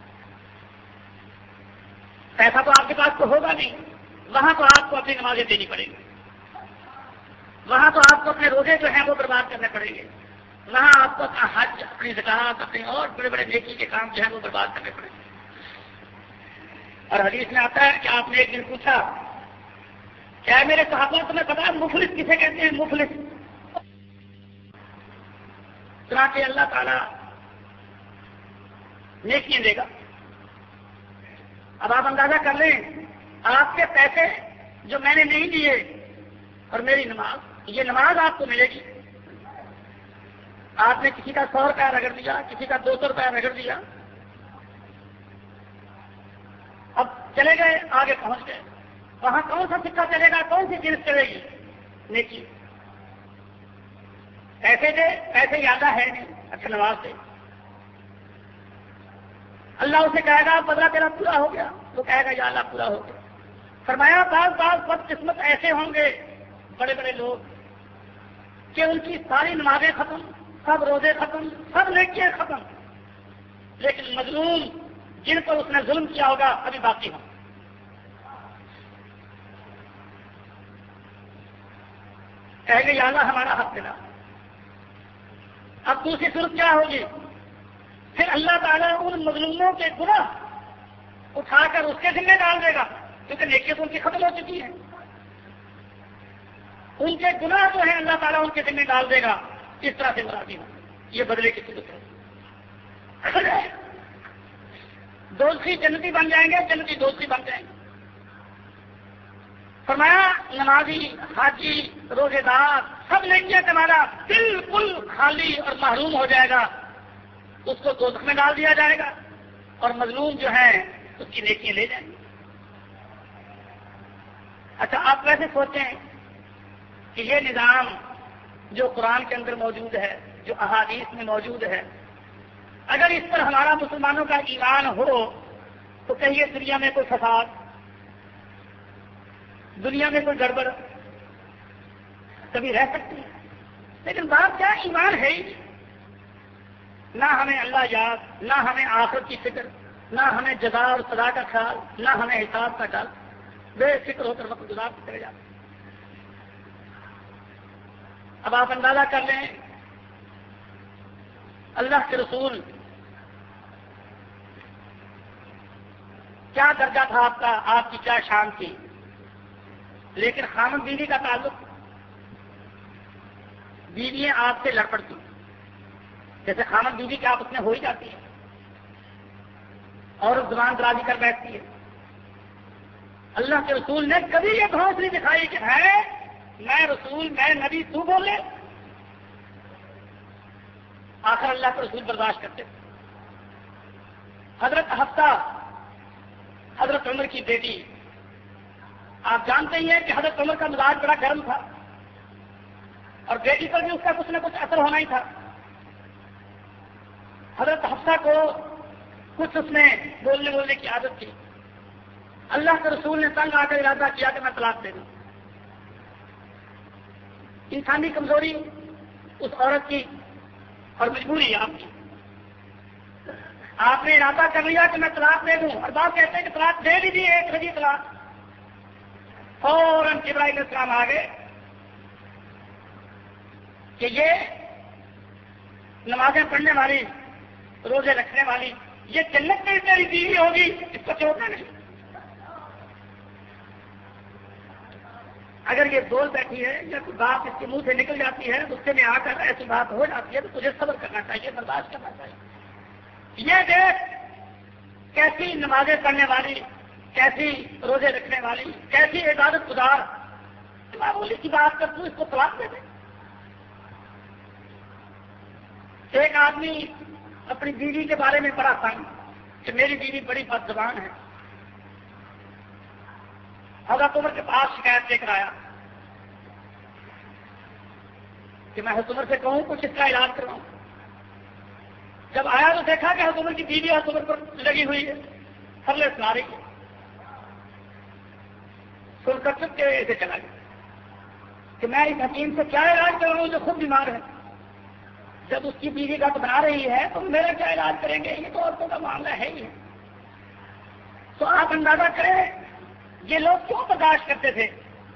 پیسہ تو آپ کے پاس تو ہوگا نہیں، وہاں تو آپ کو اپنی نمازیں دینی پڑیں گی، وہاں تو آپ کو اپنے روزے جو ہیں وہ برباد کرنے پڑیں گے، وہاں آپ کو اپنا حج، اپنی زکات، اپنے اور بڑے بڑے نیکی کے کام جو ہیں وہ برباد کرنے پڑیں گے. اور حدیث میں آتا ہے کہ آپ نے ایک دن پوچھا، کیا میرے صحابہ تمہیں پتا ہے مفلس کسے کہتے ہیں؟ مفلس چنانچہ اللہ تعالیٰ نیکیاں دے گا. اب آپ اندازہ کر لیں، آپ کے پیسے جو میں نے نہیں دیے اور میری نماز، یہ نماز آپ کو ملے گی. آپ نے کسی کا سو روپیہ رگڑ دیا، کسی کا دو سو روپیہ رگڑ دیا، اب چلے گئے، آگے پہنچ گئے، وہاں کون سا سکہ چلے گا، کون سی جنس چلے گی؟ نیکی. پیسے دے، پیسے زیادہ ہے نہیں، اچھا نماز دے. اللہ اسے کہے گا بدلہ تیرا پورا ہو گیا، وہ کہے گا یا اللہ پورا ہو گیا. فرمایا بعض بعض بد قسمت ایسے ہوں گے بڑے بڑے لوگ کہ ان کی ساری نمازیں ختم، سب روزے ختم، سب نیکیاں ختم، لیکن مظلوم جن پر اس نے ظلم کیا ہوگا ابھی باقی ہوں. کہے گا یا اللہ ہمارا حق دلا. اب دوسری صورت کیا ہوگی؟ پھر اللہ تعالیٰ ان مظلوموں کے گناہ اٹھا کر اس کے ذمہ ڈال دے گا، کیونکہ نیکیاں تو ان کی ختم ہو چکی ہیں. ان کے گناہ جو ہیں اللہ تعالیٰ ان کے ذمہ ڈال دے گا. اس طرح سے مرادی ہوں، یہ بدلے کی صورت ہے. دوستی جنتی بن جائیں گے، جنتی دوستی بن جائیں گے. فرمایا نمازی، حاجی، روزے دار سب نیکیاں کمانا بالکل خالی اور محروم ہو جائے گا، اس کو دوزخ میں ڈال دیا جائے گا، اور مظلوم جو ہیں اس کی نیکیاں لے جائیں گے. اچھا آپ ویسے سوچیں کہ یہ نظام جو قرآن کے اندر موجود ہے، جو احادیث میں موجود ہے، اگر اس پر ہمارا مسلمانوں کا ایمان ہو تو کہیے دنیا میں کوئی فساد، دنیا میں کوئی گڑبڑ کبھی رہ سکتی ہے. لیکن بات کیا ایمان ہے ہی نہ، ہمیں اللہ یاد، نہ ہمیں آخرت کی فکر، نہ ہمیں جزا اور سزا کا خیال، نہ ہمیں حساب کا ڈر، بے فکر ہو کر وقت گزار کے چلے جاتے. اب آپ اندازہ کر لیں اللہ کے رسول کیا درجہ تھا آپ کا، آپ کی کیا شان تھی، لیکن خامد بیوی کا تعلق، بیویاں آپ سے لڑ پڑتی جیسے خامد بیوی کی آپس میں ہو ہی جاتی ہے، اور زبان درازی کر بیٹھتی ہے. اللہ کے رسول نے کبھی یہ بھروس نہیں دکھائی کہ ہے میں رسول، میں نبی، تو بولے. آخر اللہ کے رسول برداشت کرتے. حضرت حفصہ حضرت عمر کی بیٹی، آپ جانتے ہی ہیں کہ حضرت عمر کا مزاج بڑا گرم تھا اور بیٹی پر بھی اس کا کچھ نہ کچھ اثر ہونا ہی تھا. حضرت حفصہ کو کچھ اس میں بولنے بولنے کی عادت تھی. اللہ کے رسول نے تنگ آ کر ارادہ کیا کہ میں طلاق دے دوں. انسانی کمزوری اس عورت کی اور مجبوری آپ کی. آپ نے ارادہ کر لیا کہ میں طلاق دے دوں اور بات کہتے ہیں کہ طلاق دے بھی دی ایک رضی طلاق. فوراً جبرائیل علیہ السلام آ گئے کہ یہ نمازیں پڑھنے والی روزے رکھنے والی یہ جنت میں میری بیوی ہوگی اس کو چھوڑنا نہیں. اگر یہ بول بیٹھی ہے یا کوئی بات اس کے منہ سے نکل جاتی ہے غصے میں آ کر ایسی بات ہو جاتی ہے تو تجھے صبر کرنا چاہیے, برداشت کرنا چاہیے. یہ دیکھ کیسی نمازیں پڑھنے والی, کیسی روزے رکھنے والی, کیسی عبادت گزار, معمولی کی بات کر تو اس کو طلاق دے دے. ایک آدمی اپنی بیوی کے بارے میں بڑا تنگ کہ میری بیوی بڑی بد زبان ہے. حضرت عمر کے پاس شکایت لے کر آیا کہ میں حضرت عمر سے کہوں کچھ اس کا علاج کرواؤں. جب آیا تو دیکھا کہ حضرت عمر کی بیوی حضرت عمر پر لگی ہوئی ہے, سرلے سنا رہی ہے. سن کر چپ کے ایسے چلا گیا کہ میں اس حکیم سے کیا علاج کرواؤں جو خود بیمار ہے. جب اس کی بیوی کا بنا رہی ہے تو میرا کیا علاج کریں گے, یہ تو عورتوں کا معاملہ ہے ہی. تو آپ اندازہ کریں یہ لوگ کیوں برداشت کرتے تھے.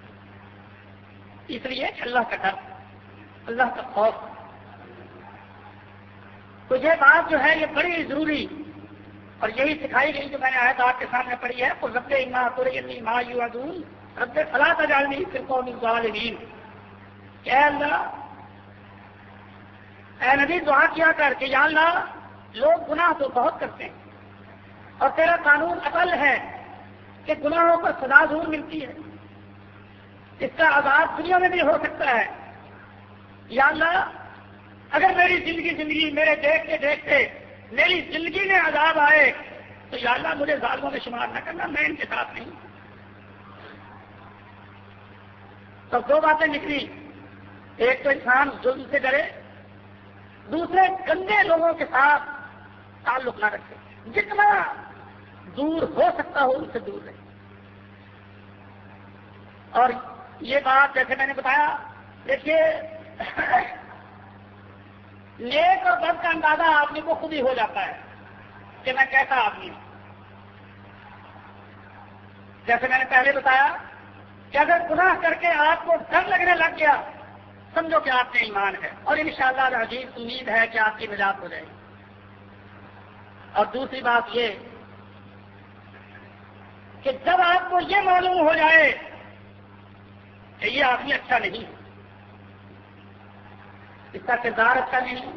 اس لیے اللہ کا ڈر, اللہ کا خوف. تو یہ بات جو ہے یہ بڑی ضروری اور یہی سکھائی گئی جو میں نے آیت آپ کے سامنے پڑھی ہے. تو رب اما ترینی ما یوعدون رب فلا تجعلنی فی القوم الظالمین. اے اللہ, اے نبی دعا کیا کر کہ یا اللہ لوگ گناہ تو بہت کرتے ہیں اور تیرا قانون اٹل ہے کہ گناہوں پر سزا ضرور ملتی ہے, اس کا عذاب دنیا میں بھی ہو سکتا ہے. یا اللہ اگر میری زندگی زندگی میرے دیکھتے دیکھتے میری زندگی میں عذاب آئے تو یا اللہ مجھے ظالموں میں شمار نہ کرنا, میں ان کے ساتھ نہیں. تو دو باتیں نکلی, ایک تو انسان ظلم سے ڈرے, دوسرے گندے لوگوں کے ساتھ تعلق نہ رکھے, جتنا دور ہو سکتا ہو ان سے دور رہے. اور یہ بات جیسے میں نے بتایا, دیکھیے نیک اور بد کا اندازہ آدمی کو خود ہی ہو جاتا ہے کہ میں کیسا آدمی ہوں. جیسے میں نے پہلے بتایا کہ اگر گناہ کر کے آپ کو ڈر لگنے لگ گیا سمجھو کہ آپ میں ایمان ہے اور انشاءاللہ العزیز امید ہے کہ آپ کی نجات ہو جائے گی. اور دوسری بات یہ کہ جب آپ کو یہ معلوم ہو جائے کہ یہ آدمی اچھا نہیں, اس کا کردار اچھا نہیں,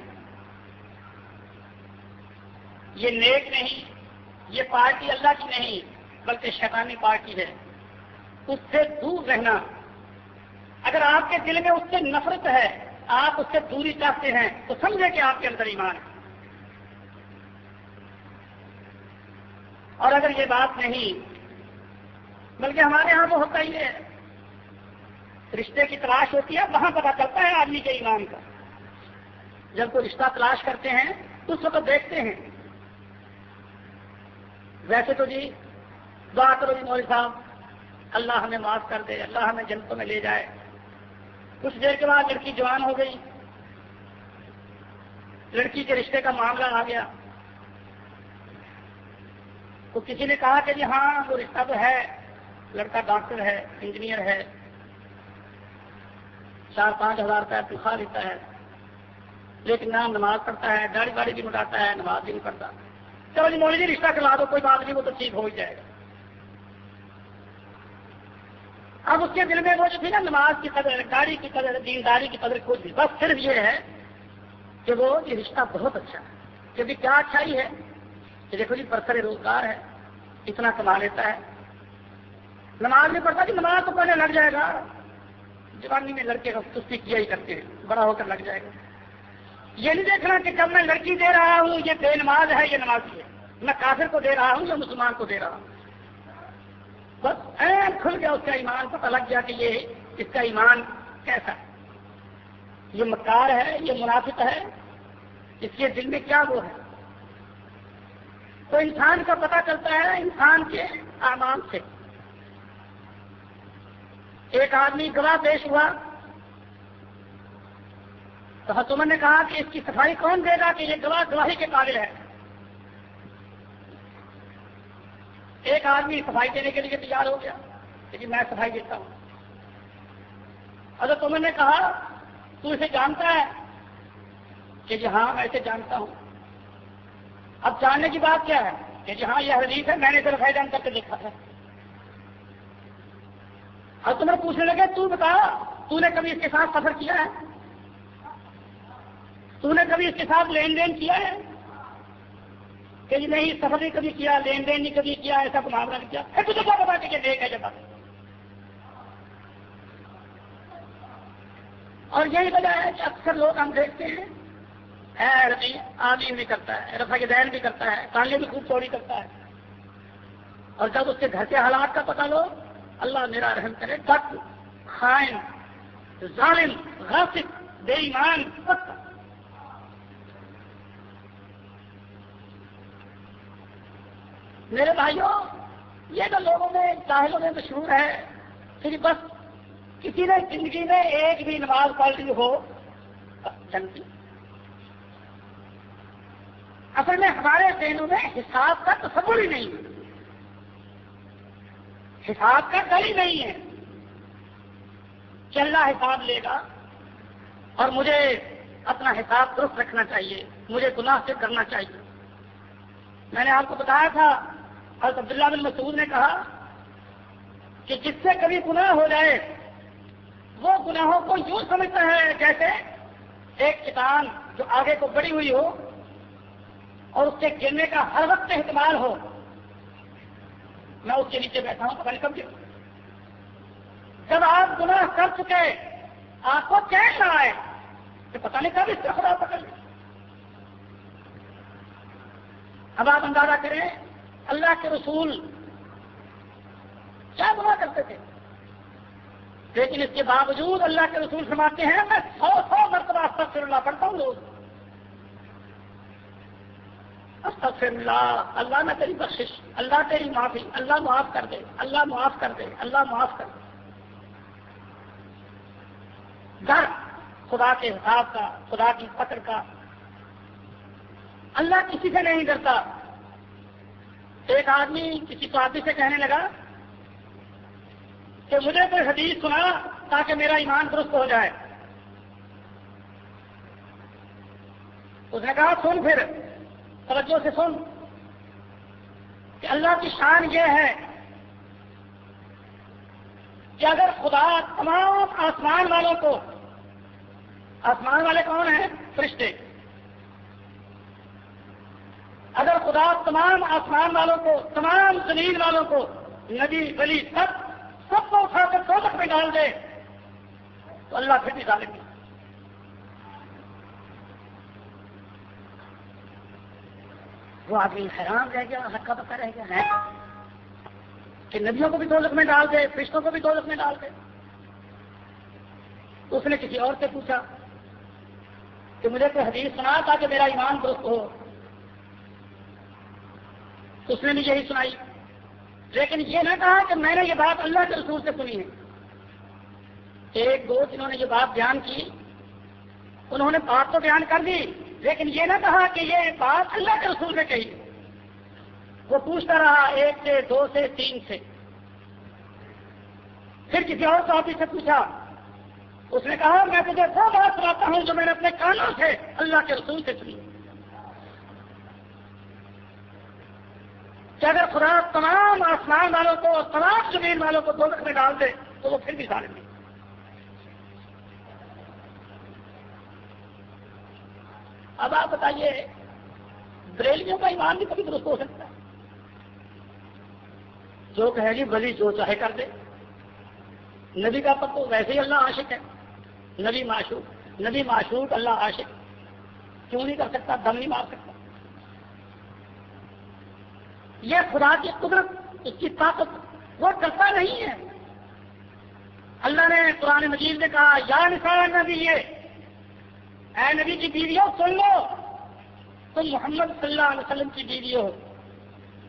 یہ نیک نہیں, یہ پارٹی اللہ کی نہیں بلکہ شیطانی پارٹی ہے, اس سے دور رہنا. اگر آپ کے دل میں اس سے نفرت ہے, آپ اس سے دوری چاہتے ہیں تو سمجھے کہ آپ کے اندر ایمان ہے. اور اگر یہ بات نہیں, بلکہ ہمارے ہاں تو ہوتا ہی ہے, رشتے کی تلاش ہوتی ہے, وہاں پتہ چلتا ہے آدمی کے ایمان کا. جب کوئی رشتہ تلاش کرتے ہیں تو اس وقت دیکھتے ہیں. ویسے تو جی دعا کرو جی مولوی صاحب اللہ ہمیں معاف کر دے, اللہ ہمیں جنتوں میں لے جائے. کچھ دیر کے بعد لڑکی جوان ہو گئی, لڑکی کے رشتے کا معاملہ آ گیا, تو کسی نے کہا کہ جی ہاں وہ رشتہ تو ہے, لڑکا ڈاکٹر ہے, انجینئر ہے, چار پانچ ہزار روپئے تنخواہ لیتا ہے, لیکن نہ نماز پڑھتا ہے, داڑھی باڑھی بھی مٹاتا ہے, نماز بھی نہیں پڑھتا. چلو جی مولوی جی رشتہ کروا دو, کوئی بات نہیں, وہ تو ٹھیک ہو ہی جائے گا. اب اس کے دل میں وہ جو تھی نا نماز کی قدر, داڑھی کی قدر, دینداری کی قدر کچھ بھی, بس صرف یہ ہے کہ وہ یہ رشتہ بہت اچھا ہے. کیونکہ کیا اچھائی ہے کہ دیکھو جی برسر روزگار ہے, اتنا کما لیتا ہے, نماز نہیں پڑھتا. کہ نماز تو پہلے لگ جائے گا, جوانی میں لڑکے کا سستی کیا ہی کرتے ہیں, بڑا ہو کر لگ جائے گا. یہ نہیں دیکھنا کہ جب میں لڑکی دے رہا ہوں یہ بے نماز ہے, یہ نمازی ہے, میں کافر کو دے رہا ہوں یا مسلمان کو دے رہا ہوں. بس این کھل گیا اس کا ایمان, پتہ لگ گیا کہ یہ اس کا ایمان کیسا ہے, یہ مکار ہے, یہ منافق ہے, اس کے دل میں کیا وہ ہے. تو انسان کا پتہ چلتا ہے انسان کے اعمال سے. ایک آدمی گواہ پیش ہوا تو حضرت عمر نے کہا کہ اس کی صفائی کون دے گا کہ یہ گواہ گواہی کے قابل ہے. ایک آدمی صفائی دینے کے لیے تیار ہو گیا کہ جی میں صفائی دیتا ہوں. حضرت عمر نے کہا تو اسے جانتا ہے کہ جی ہاں میں اسے جانتا ہوں. اب جاننے کی بات کیا ہے کہ جی ہاں یہ حدیث ہے میں نے اسے صفائی دان کر کے دیکھا تھا. حضرت عمر پوچھنے لگے تو بتا تو نے کبھی اس کے ساتھ سفر کیا ہے, تو نے کبھی اس کے ساتھ لین دین کیا ہے کہ جی نہیں سفر نہیں کبھی کیا, لین دین نہیں کبھی کیا, ایسا کوئی معاملہ نہیں کیا. پھر تجھے کیا پتا کہ دیکھ ہے جب. اور یہی وجہ ہے کہ اکثر لوگ ہم دیکھتے ہیں خیر نہیں عالم بھی کرتا ہے, رفع دین بھی کرتا ہے, کانیں بھی خوب چوری کرتا ہے, اور جب اس کے گھر کے حالات کا پتہ لو اللہ میرا رحم کرے بد خائن ظالم غاصب بے ایمان پتہ. میرے بھائیوں یہ تو لوگوں میں جاہلوں میں مشہور ہے کہ بس کسی نے زندگی میں ایک بھی نماز پڑھ لی ہو جنتی. اصل میں ہمارے ذہنوں میں حساب کا تصور ہی نہیں ہے, حساب کا ڈر ہی نہیں ہے کہ اللہ حساب لے گا اور مجھے اپنا حساب درست رکھنا چاہیے, مجھے گناہ سے کرنا چاہیے. میں نے آپ کو بتایا تھا حضرت عبداللہ بن مسعود نے کہا کہ جس سے کبھی گناہ ہو جائے وہ گناہوں کو یوں سمجھتا ہے جیسے ایک چٹان جو آگے کو بڑی ہوئی ہو اور اس کے گرنے کا ہر وقت احتمال ہو. میں اس کے نیچے بیٹھا ہوں پتہ نہیں کب گروں. جب آپ گناہ کر چکے آپ کو چین نہ آئے کہ پتہ نہیں کب اس سے خدا پکڑ لے. اب آپ اندازہ کریں اللہ کے رسول کیا گناہ کرتے تھے, لیکن اس کے باوجود اللہ کے رسول فرماتے ہیں میں سو سو مرتبہ استغفر اللہ پڑھتا ہوں روز. استغفر اللہ, اللہ میں تیری بخشش, اللہ تیری معافی, اللہ معاف کر دے, اللہ معاف کر دے, اللہ معاف کر دے. ڈر خدا کے حساب کا, خدا کی پکڑ کا. اللہ کسی سے نہیں ڈرتا. ایک آدمی کسی صحابی سے کہنے لگا کہ مجھے کوئی حدیث سنا تاکہ میرا ایمان درست ہو جائے. اس نے کہا سن پھر توجہ سے سن کہ اللہ کی شان یہ ہے کہ اگر خدا تمام آسمان والوں کو, آسمان والے کون ہیں؟ فرشتے. اگر خدا تمام آسمان والوں کو, تمام زمین والوں کو, نبی ولی سب سب کو اٹھا کر دوزخ میں ڈال دے تو اللہ پھر بھی ظالم نہیں. وہ آدمی حیران رہ گیا, ہکا بکا رہ گیا ہے کہ نبیوں کو بھی دوزخ میں ڈال دے, فرشتوں کو بھی دوزخ میں ڈال دے. اس نے کسی اور سے پوچھا کہ مجھے کوئی حدیث سنا تاکہ میرا ایمان درست ہو. اس نے بھی یہی سنائی, لیکن یہ نہ کہا کہ میں نے یہ بات اللہ کے رسول سے سنی ہے. ایک دو جنہوں نے یہ بات بیان کی انہوں نے بات تو بیان کر دی, لیکن یہ نہ کہا کہ یہ بات اللہ کے رسول نے کہی. وہ پوچھتا رہا ایک سے, دو سے, تین سے. پھر کسی اور صحابی سے پوچھا, اس نے کہا میں تجھے وہ بات سناتا ہوں جو میں نے اپنے کانوں سے اللہ کے رسول سے سنی کہ اگر خدا تمام آسمان والوں کو اور تمام زمین والوں کو دوزخ میں ڈال دے تو وہ پھر بھی ظالم نہیں. اب آپ بتائیے بریلیوں کا ایمان بھی کبھی درست ہو سکتا ہے؟ جو کہے گی ولی جو چاہے کر دے. نبی کا پتہ ویسے ہی اللہ عاشق ہے, نبی معشوق, نبی معشوق اللہ عاشق, کیوں نہیں کر سکتا, دم نہیں مار سکتا. یہ خدا کی قدرت, اس کی طاقت, وہ کرتا نہیں ہے. اللہ نے قرآن مجید میں کہا یا نساء نبی, اے نبی کی بیویوں سن لو, تم محمد صلی اللہ علیہ وسلم کی بیوی ہو,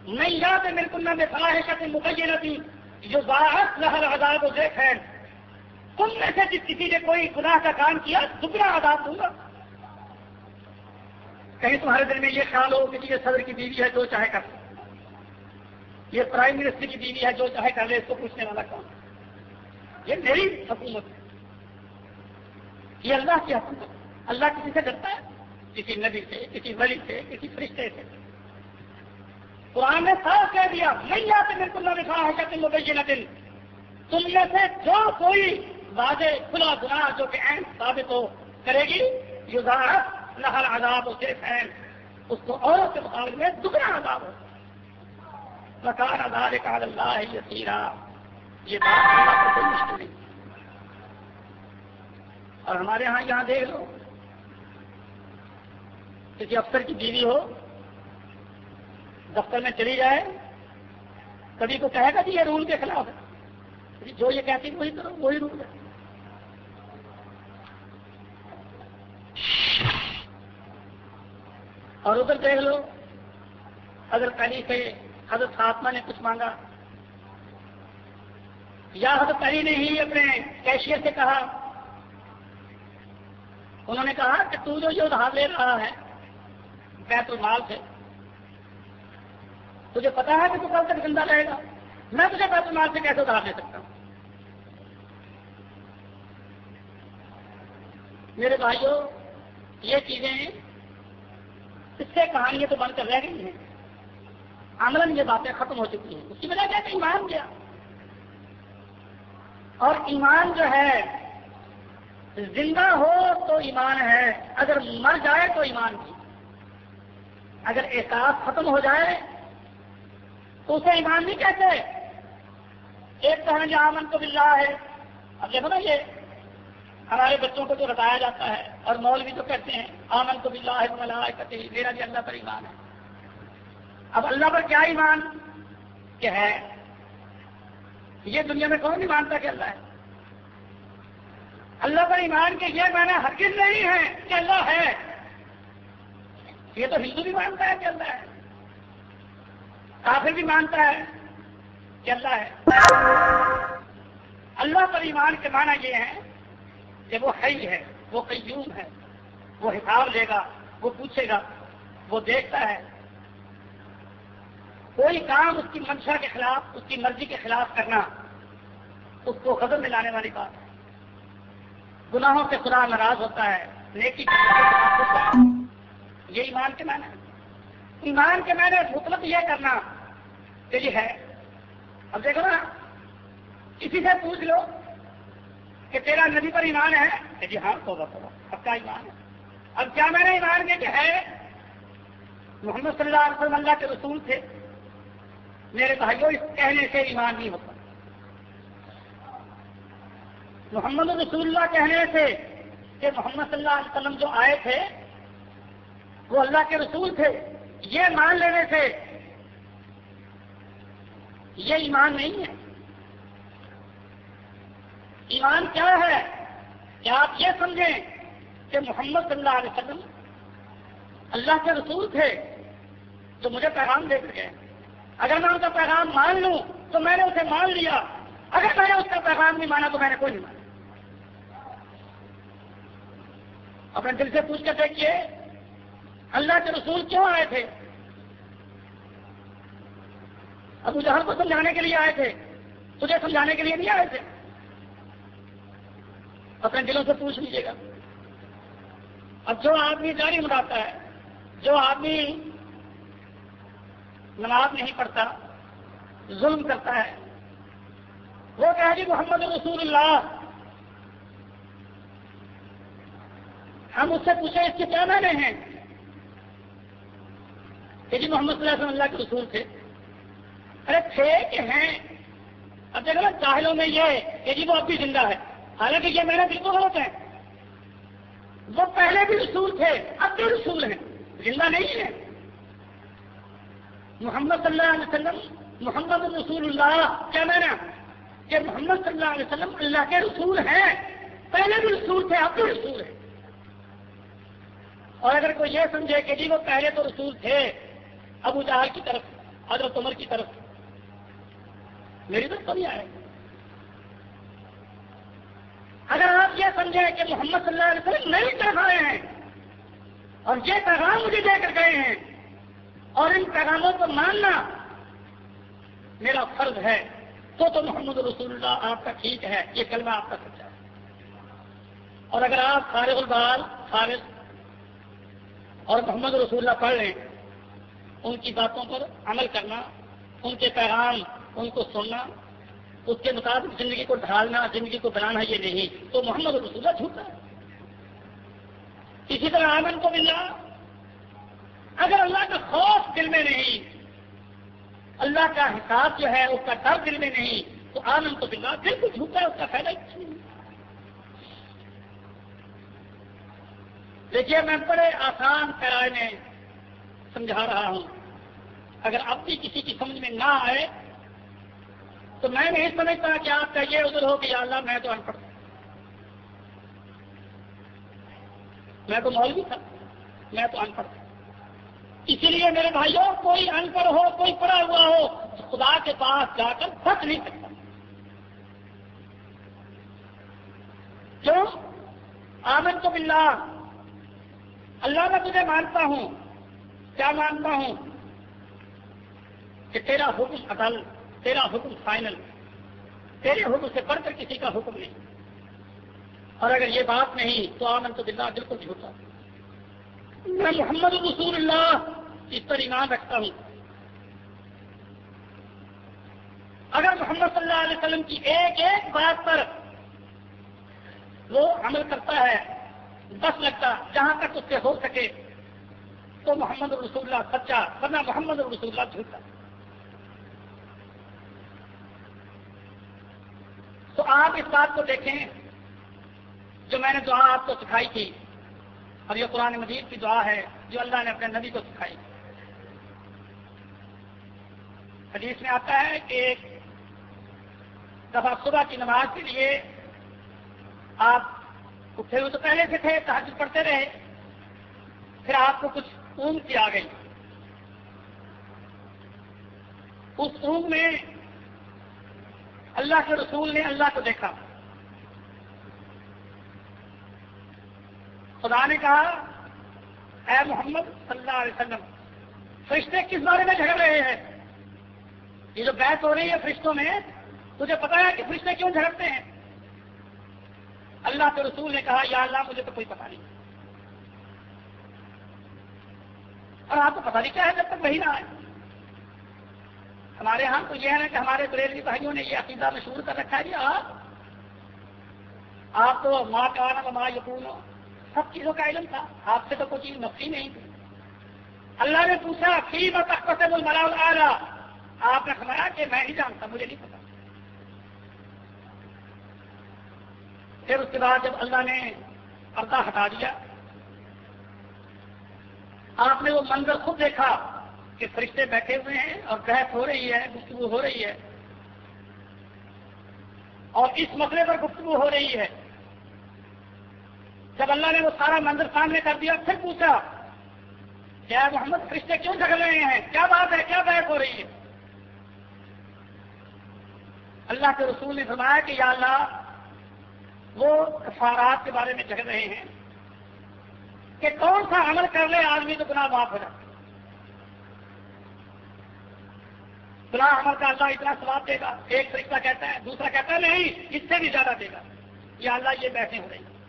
من یات منکن بفاحشۃ مبینۃ یضاعف لها العذاب ضعفین، تم میں سے جس کسی نے کوئی گناہ کا کام کیا دگنا عذاب دوں گا۔ کہیں تمہارے دل میں یہ خیال ہو کہ یہ صدر کی بیوی ہے جو چاہے کر، یہ پرائم منسٹر کی بیوی ہے جو چاہے کر لے، اس کو پوچھنے والا کون؟ یہ میری حکومت ہے، یہ اللہ کی حکومت۔ اللہ کسی سے ڈرتا ہے؟ کسی نبی سے، کسی ولی سے، کسی فرشتے سے؟ قرآن نے صاف کہہ دیا من یات منکن بفاحشۃ مبینۃ، تم میں سے جو کوئی واضح کھلا گناہ جو کہ عین ثابت ہو کرے گی، یضاعف لها العذاب ضعفین، اس کو عورت کے مقابلے میں دگنا عذاب ہو۔ وکان ذلک علی اللہ یسیرا، یہ بات اللہ کو کوئی مشکل نہیں۔ اور ہمارے ہاں یہاں دیکھ لو، کسی افسر کی بیوی ہو، دفتر میں چلی جائے، کبھی کو کہے گا کہ یہ رول کے خلاف ہے، جو یہ کہتی وہی کرو، وہی رول ہے۔ اور ادھر دیکھ لو، حضرت علی سے حضرت فاطمہ نے کچھ مانگا، یا حضرت علی نے ہی اپنے کیشیئر سے کہا، انہوں نے کہا کہ تو جو یہ ادھار لے رہا ہے بیت المال سے، تجھے پتا ہے کہ تو کل تک زندہ رہے گا، میں تجھے بیت المال سے کیسے ادھار لے سکتا ہوں؟ میرے بھائیوں، یہ چیزیں اس سے کہانیاں تو بن کر رہ گئی ہیں، عملاً یہ باتیں ختم ہو چکی ہیں۔ اس کی وجہ کیا کہ ایمان گیا، اور ایمان جو ہے زندہ ہو تو ایمان ہے، اگر مر جائے تو ایمان نہیں۔ اگر احساس ختم ہو جائے تو اسے ایمان نہیں کہتے۔ ایک تو ہے آمن تو باللہ ہے، اب دیکھو نا، یہ ہمارے بچوں کو جو بتایا جاتا ہے، اور مولوی جو کہتے ہیں آمن تو باللہ وملائکتہ، میرا بھی اللہ پر ایمان ہے۔ اب اللہ پر کیا ایمان کہ ہے؟ یہ دنیا میں کون نہیں مانتا کہ اللہ ہے؟ اللہ پر ایمان کے یہ معنی ہرگز نہیں ہے کہ اللہ ہے، یہ تو ہندو بھی مانتا ہے کہ اللہ ہے، کافر بھی مانتا ہے کہ اللہ ہے۔ اللہ پر ایمان کے معنی یہ ہے کہ وہ حی ہے، وہ قیوم ہے، وہ حساب لے گا، وہ پوچھے گا، وہ دیکھتا ہے۔ کوئی کام اس کی منشا کے خلاف، اس کی مرضی کے خلاف کرنا اس کو غضب میں لانے والی بات ہے۔ گناہوں سے خدا ناراض ہوتا ہے، نیکی کے خلاف خوش ہوتا ہے۔ یہ ایمان کے معنی ہے۔ ایمان کے معنی مطلب یہ کرنا کہ یہ ہے۔ اب دیکھو نا، کسی سے پوچھ لو کہ تیرا نبی پر ایمان ہے کہ جی ہاں، توبہ توبہ پکا ایمان ہے۔ اب کیا میں نے ایمان کے کہ ہے؟ محمد صلی اللہ علیہ وسلم اللہ کے رسول تھے۔ میرے بھائیوں، اس کہنے سے ایمان نہیں ہوتا۔ محمد رسول اللہ کہنے سے کہ محمد صلی اللہ علیہ وسلم جو آئے تھے وہ اللہ کے رسول تھے، یہ مان لینے سے یہ ایمان نہیں ہے۔ ایمان کیا ہے کہ آپ یہ سمجھیں کہ محمد صلی اللہ علیہ وسلم اللہ کے رسول تھے تو مجھے پیغام دے کر گئے، اگر میں ان کا پیغام مان لوں تو میں نے اسے مان لیا، اگر میں نے اس کا پیغام نہیں مانا تو میں نے کوئی نہیں مانا۔ اپنے دل سے پوچھ کر دیکھیے، اللہ کے رسول کیوں آئے تھے؟ ابو جہل کو سمجھانے کے لیے آئے تھے، تجھے سمجھانے کے لیے نہیں آئے تھے؟ اپنے دلوں سے پوچھ لیجیے گا۔ اب جو آدمی جاری مراتا ہے، جو آدمی نماز نہیں پڑھتا، ظلم کرتا ہے، وہ کہے گی محمد رسول اللہ، ہم اس سے پوچھیں اس کے کیا معنی ہیں کہ جی محمد صلی اللہ علیہ وسلم اللہ کے رسول تھے؟ ارے تھے کہ ہیں؟ اب دیکھو نا، جاہلوں میں یہ کہ جی وہ اب بھی زندہ ہے، حالانکہ یہ معنی بالکل غلط ہے۔ وہ پہلے بھی رسول تھے، اب بھی رسول ہیں، زندہ نہیں ہے۔ محمد صلی اللہ علیہ وسلم، محمد رسول اللہ کیا معنی؟ کہ محمد صلی اللہ علیہ وسلم اللہ کے رسول ہیں، پہلے بھی رسول تھے، اب بھی رسول ہیں۔ اور اگر کوئی یہ سمجھے کہ جی وہ پہلے تو رسول تھے ابو جہل کی طرف، حضرت عمر کی طرف میری طرف تو نہیں آئے. اگر آپ یہ سمجھیں کہ محمد صلی اللہ علیہ وسلم میری طرف آئے ہیں اور یہ پیغام مجھے دے کر گئے ہیں اور ان پیغاموں کو ماننا میرا فرض ہے, تو تو محمد رسول اللہ آپ کا ٹھیک ہے, یہ کلمہ آپ کا سچا ہے. اور اگر آپ فارغ البال فارغ اور محمد رسول اللہ پڑھ لیں, ان کی باتوں پر عمل کرنا, ان کے پیغام ان کو سننا, اس کے مطابق زندگی کو ڈھالنا, زندگی کو بنانا یہ نہیں, تو محمد رسول اللہ جھوٹا ہے. اسی طرح آمن کو ملنا, اگر اللہ کا خوف دل میں نہیں, اللہ کا حساب جو ہے اس کا ڈر دل میں نہیں, تو آمن کو ملنا بالکل جھوٹا ہے, اس کا فائدہ کچھ نہیں. دیکھیے میں بڑے آسان پیرائے میں سمجھا رہا ہوں, اگر اب بھی کسی کی سمجھ میں نہ آئے تو میں نہیں سمجھتا کہ آپ کا یہ عذر ہو کہ یا اللہ میں تو ان پڑھ, میں تو مولوی تھا, میں تو ان پڑھ. اسی لیے میرے بھائیوں, کوئی ان پڑھ ہو, کوئی پڑھا ہوا ہو, خدا کے پاس جا کر بچ نہیں سکتا. کیوں؟ آمن تو باللہ, اللہ میں تجھے مانتا ہوں. کیا مانتا ہوں؟ کہ تیرا حکم عدل, تیرا حکم فائنل, تیرے حکم سے بڑھ کر کسی کا حکم نہیں. اور اگر یہ بات نہیں تو آمن تو باللہ بالکل جھوٹا. میں محمد رسول اللہ اس پر ایمان رکھتا ہوں. اگر محمد صلی اللہ علیہ وسلم کی ایک ایک بات پر وہ عمل کرتا ہے, بس لگتا جہاں تک اس سے ہو سکے, تو محمد رسول اللہ سچا, ورنہ محمد رسول اللہ جھوٹا. تو آپ اس بات کو دیکھیں جو میں نے دعا آپ کو سکھائی تھی, اور یہ قرآن مجید کی دعا ہے جو اللہ نے اپنے نبی کو سکھائی. حدیث میں آتا ہے کہ ایک دفعہ صبح کی نماز کے لیے آپ اٹھے ہوئے تو پہلے سے تھے, تہجد پڑھتے رہے, پھر آپ کو کچھ اونگ سی آ گئی. اس اونگ میں اللہ کے رسول نے اللہ کو دیکھا. خدا نے کہا اے محمد صلی اللہ علیہ وسلم, فرشتے کس بارے میں جھگڑ رہے ہیں؟ یہ جو بحث ہو رہی ہے فرشتوں میں, تجھے پتا ہے کہ فرشتے کیوں جھگڑتے ہیں؟ اللہ کے رسول نے کہا یا اللہ مجھے تو کوئی پتا نہیں, اور آپ کو پتا نہیں کیا ہے جب تک وہی نہ آئے. ہمارے ہاں تو یہ ہے نا کہ ہمارے بریلوی بھائیوں نے یہ عقیدہ مشہور کر رکھا ہے جی آپ آپ تو ماں کا آنا ماں یقون سب چیزوں کا علم تھا, آپ سے تو کوئی چیز نفی نہیں تھی. اللہ نے پوچھا فی متقسم الملأ الاعلی, آپ نے فرمایا کہ میں ہی جانتا, مجھے نہیں پتا. پھر اس کے بعد جب اللہ نے پردہ ہٹا دیا, آپ نے وہ منظر خود دیکھا کہ فرشتے بیٹھے ہوئے ہیں اور بحث ہو رہی ہے, گفتگو ہو رہی ہے, اور اس مسئلے پر گفتگو ہو رہی ہے. جب اللہ نے وہ سارا منظر سامنے کر دیا, پھر پوچھا کیا محمد فرشتے کیوں جھگڑ رہے ہیں, کیا بات ہے, کیا بحث ہو رہی ہے؟ اللہ کے رسول نے فرمایا کہ یا اللہ وہ کفارات کے بارے میں جھگڑ رہے ہیں کہ کون سا عمل کر لے آدمی تو گناہ معاف ہو جائے. گناہ عمل کا اللہ اتنا ثواب دے گا, ایک فرشتہ کہتا ہے, دوسرا کہتا ہے نہیں اس سے بھی زیادہ دے گا. یا اللہ یہ بحثیں ہو رہی ہیں.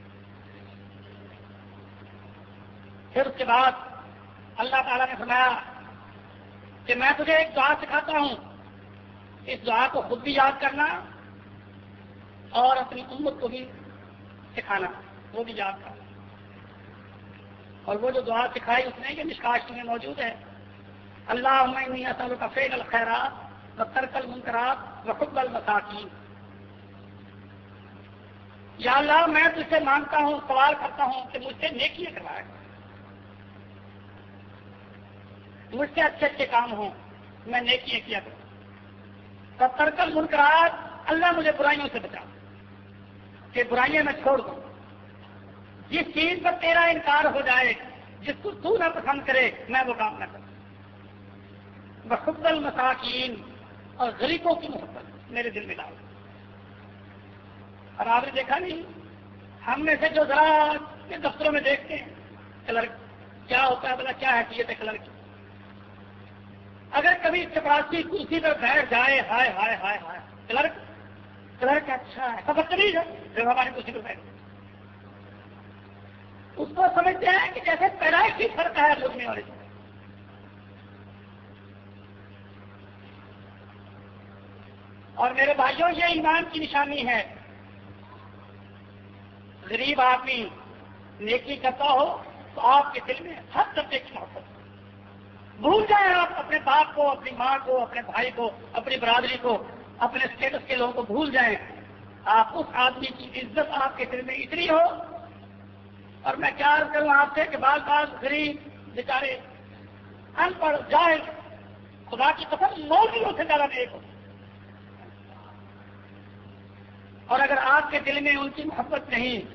پھر اس کے بعد اللہ تعالیٰ نے فرمایا کہ میں تجھے ایک دعا سکھاتا ہوں, اس دعا کو خود بھی یاد کرنا اور اپنی امت کو بھی سکھانا, وہ بھی یاد کرنا. اور وہ جو دعا سکھائی اس نے, یہ مشکات میں موجود ہے, اللہم انی اسألک فعل الخیرات و ترک المنکرات و حب المساکین. یا اللہ میں تجھ سے مانگتا ہوں, سوال کرتا ہوں کہ مجھ سے نیکیاں کروائے, مجھ سے اچھے اچھے کام ہوں, میں نیکیاں کیا کروں. و ترک المنکرات, اللہ مجھے برائیوں سے بچا کہ برائیاں میں چھوڑ دوں. جس چیز پر تیرا انکار ہو جائے, جس کو تو نہ پسند کرے, میں وہ کام نہ کروں. وحب المساکین، اور غریبوں کی محبت میرے دل میں لاؤ۔ اور آپ نے دیکھا نہیں، ہم میں سے جو زراعت کے دفتروں میں دیکھتے ہیں کلرک کیا ہوتا ہے، بلا کیا حیثیت ہے کلرک کی، اگر کبھی چپراسی کرسی پر بیٹھ جائے، ہائے ہائے ہائے ہائے کلرک کلرک اچھا ہے، خبر نہیں ہے جب ہماری کرسی پر بیٹھ، اس کو سمجھتے ہیں کہ جیسے پیدائشی فرق ہے لوگنے والے سے۔ اور میرے بھائیوں، یہ ایمان کی نشانی ہے۔ غریب آدمی نیکی کرتا ہو تو آپ کے دل میں ہر درجے کی محبت، بھول جائیں آپ اپنے باپ کو، اپنی ماں کو، اپنے بھائی کو، اپنی برادری کو، اپنے اسٹیٹس کے لوگوں کو بھول جائیں، آپ اس آدمی کی عزت آپ کے دل میں اتنی ہو۔ اور میں کیا عرض کروں آپ سے کہ بعض بعض غریب بیچارے ان پڑھ جاہل خدا کی قسم مولویوں سے زیادہ نیک ہو، اور اگر آپ کے دل میں ان کی محبت نہیں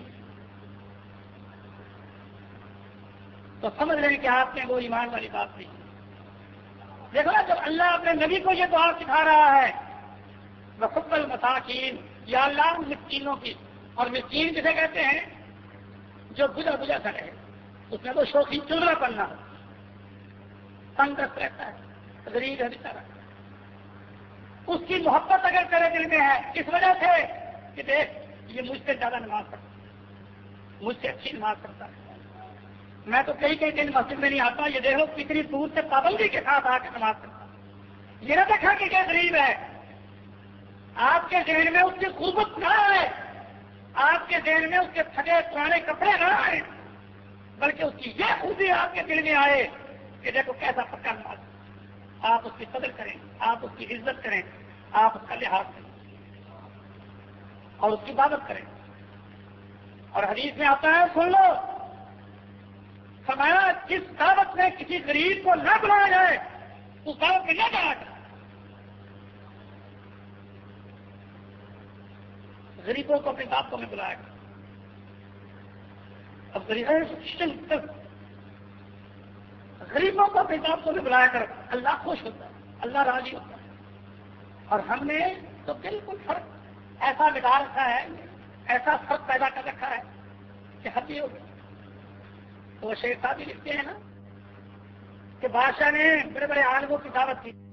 تو سمجھ لیں کہ آپ نے وہ ایمان والی بات نہیں۔ دیکھو نا، جب اللہ اپنے نبی کو یہ دعا سکھا رہا ہے وحب المساکین، یا اللہ مسکینوں کی، اور مسکین کسے کہتے ہیں؟ جو بجا بجا سا رہے، اس میں تو شوقی چلنا پڑنا ہو، تنگ دست رہتا ہے، غریب ہے بیچارہ، اس کی محبت اگر کرے دل میں ہے، اس وجہ سے کہ دیکھ یہ مجھ سے زیادہ نماز پڑھتا ہے، مجھ سے اچھی نماز پڑھتا ہے، میں تو کئی کئی دن مسجد میں نہیں آتا، یہ دیکھو کتنی دور سے پابندی کے ساتھ آ کے نماز پڑھتا ہے۔ یہ نہ دیکھا کہ کیا غریب ہے، آپ کے ذہن میں اس کی غربت نہ آئے، آپ کے ذہن میں اس کے پھٹے پرانے کپڑے نہ آئے، بلکہ اس کی یہ خوبی آپ کے دل میں آئے کہ دیکھو کیسا پکا نماز، آپ اس کی قدر کریں، آپ اس کی عزت کریں، آپ اس کا لحاظ کریں اور اس کی عبادت کریں۔ اور حدیث میں آتا ہے، سن لو، فرمایا جس دعوت میں کسی غریب کو نہ بلایا جائے اس دعوت میں نہ جایا جائے۔ غریبوں کو اپنے دعوتوں میں بلایا گیا۔ اب غریب غریبوں کو اپنے دعوتوں میں بلایا کر اللہ خوش ہوتا ہے، اللہ راضی ہوتا ہے۔ اور ہم نے تو بالکل فرق ایسا بگاڑ رکھا ہے، ایسا فرق پیدا کر رکھا ہے کہ حد ہی ہو گیا۔ تو وہ شیخ صاحب بھی لکھتے ہیں نا کہ بادشاہ نے بڑے بڑے عالموں کی دعوت کی،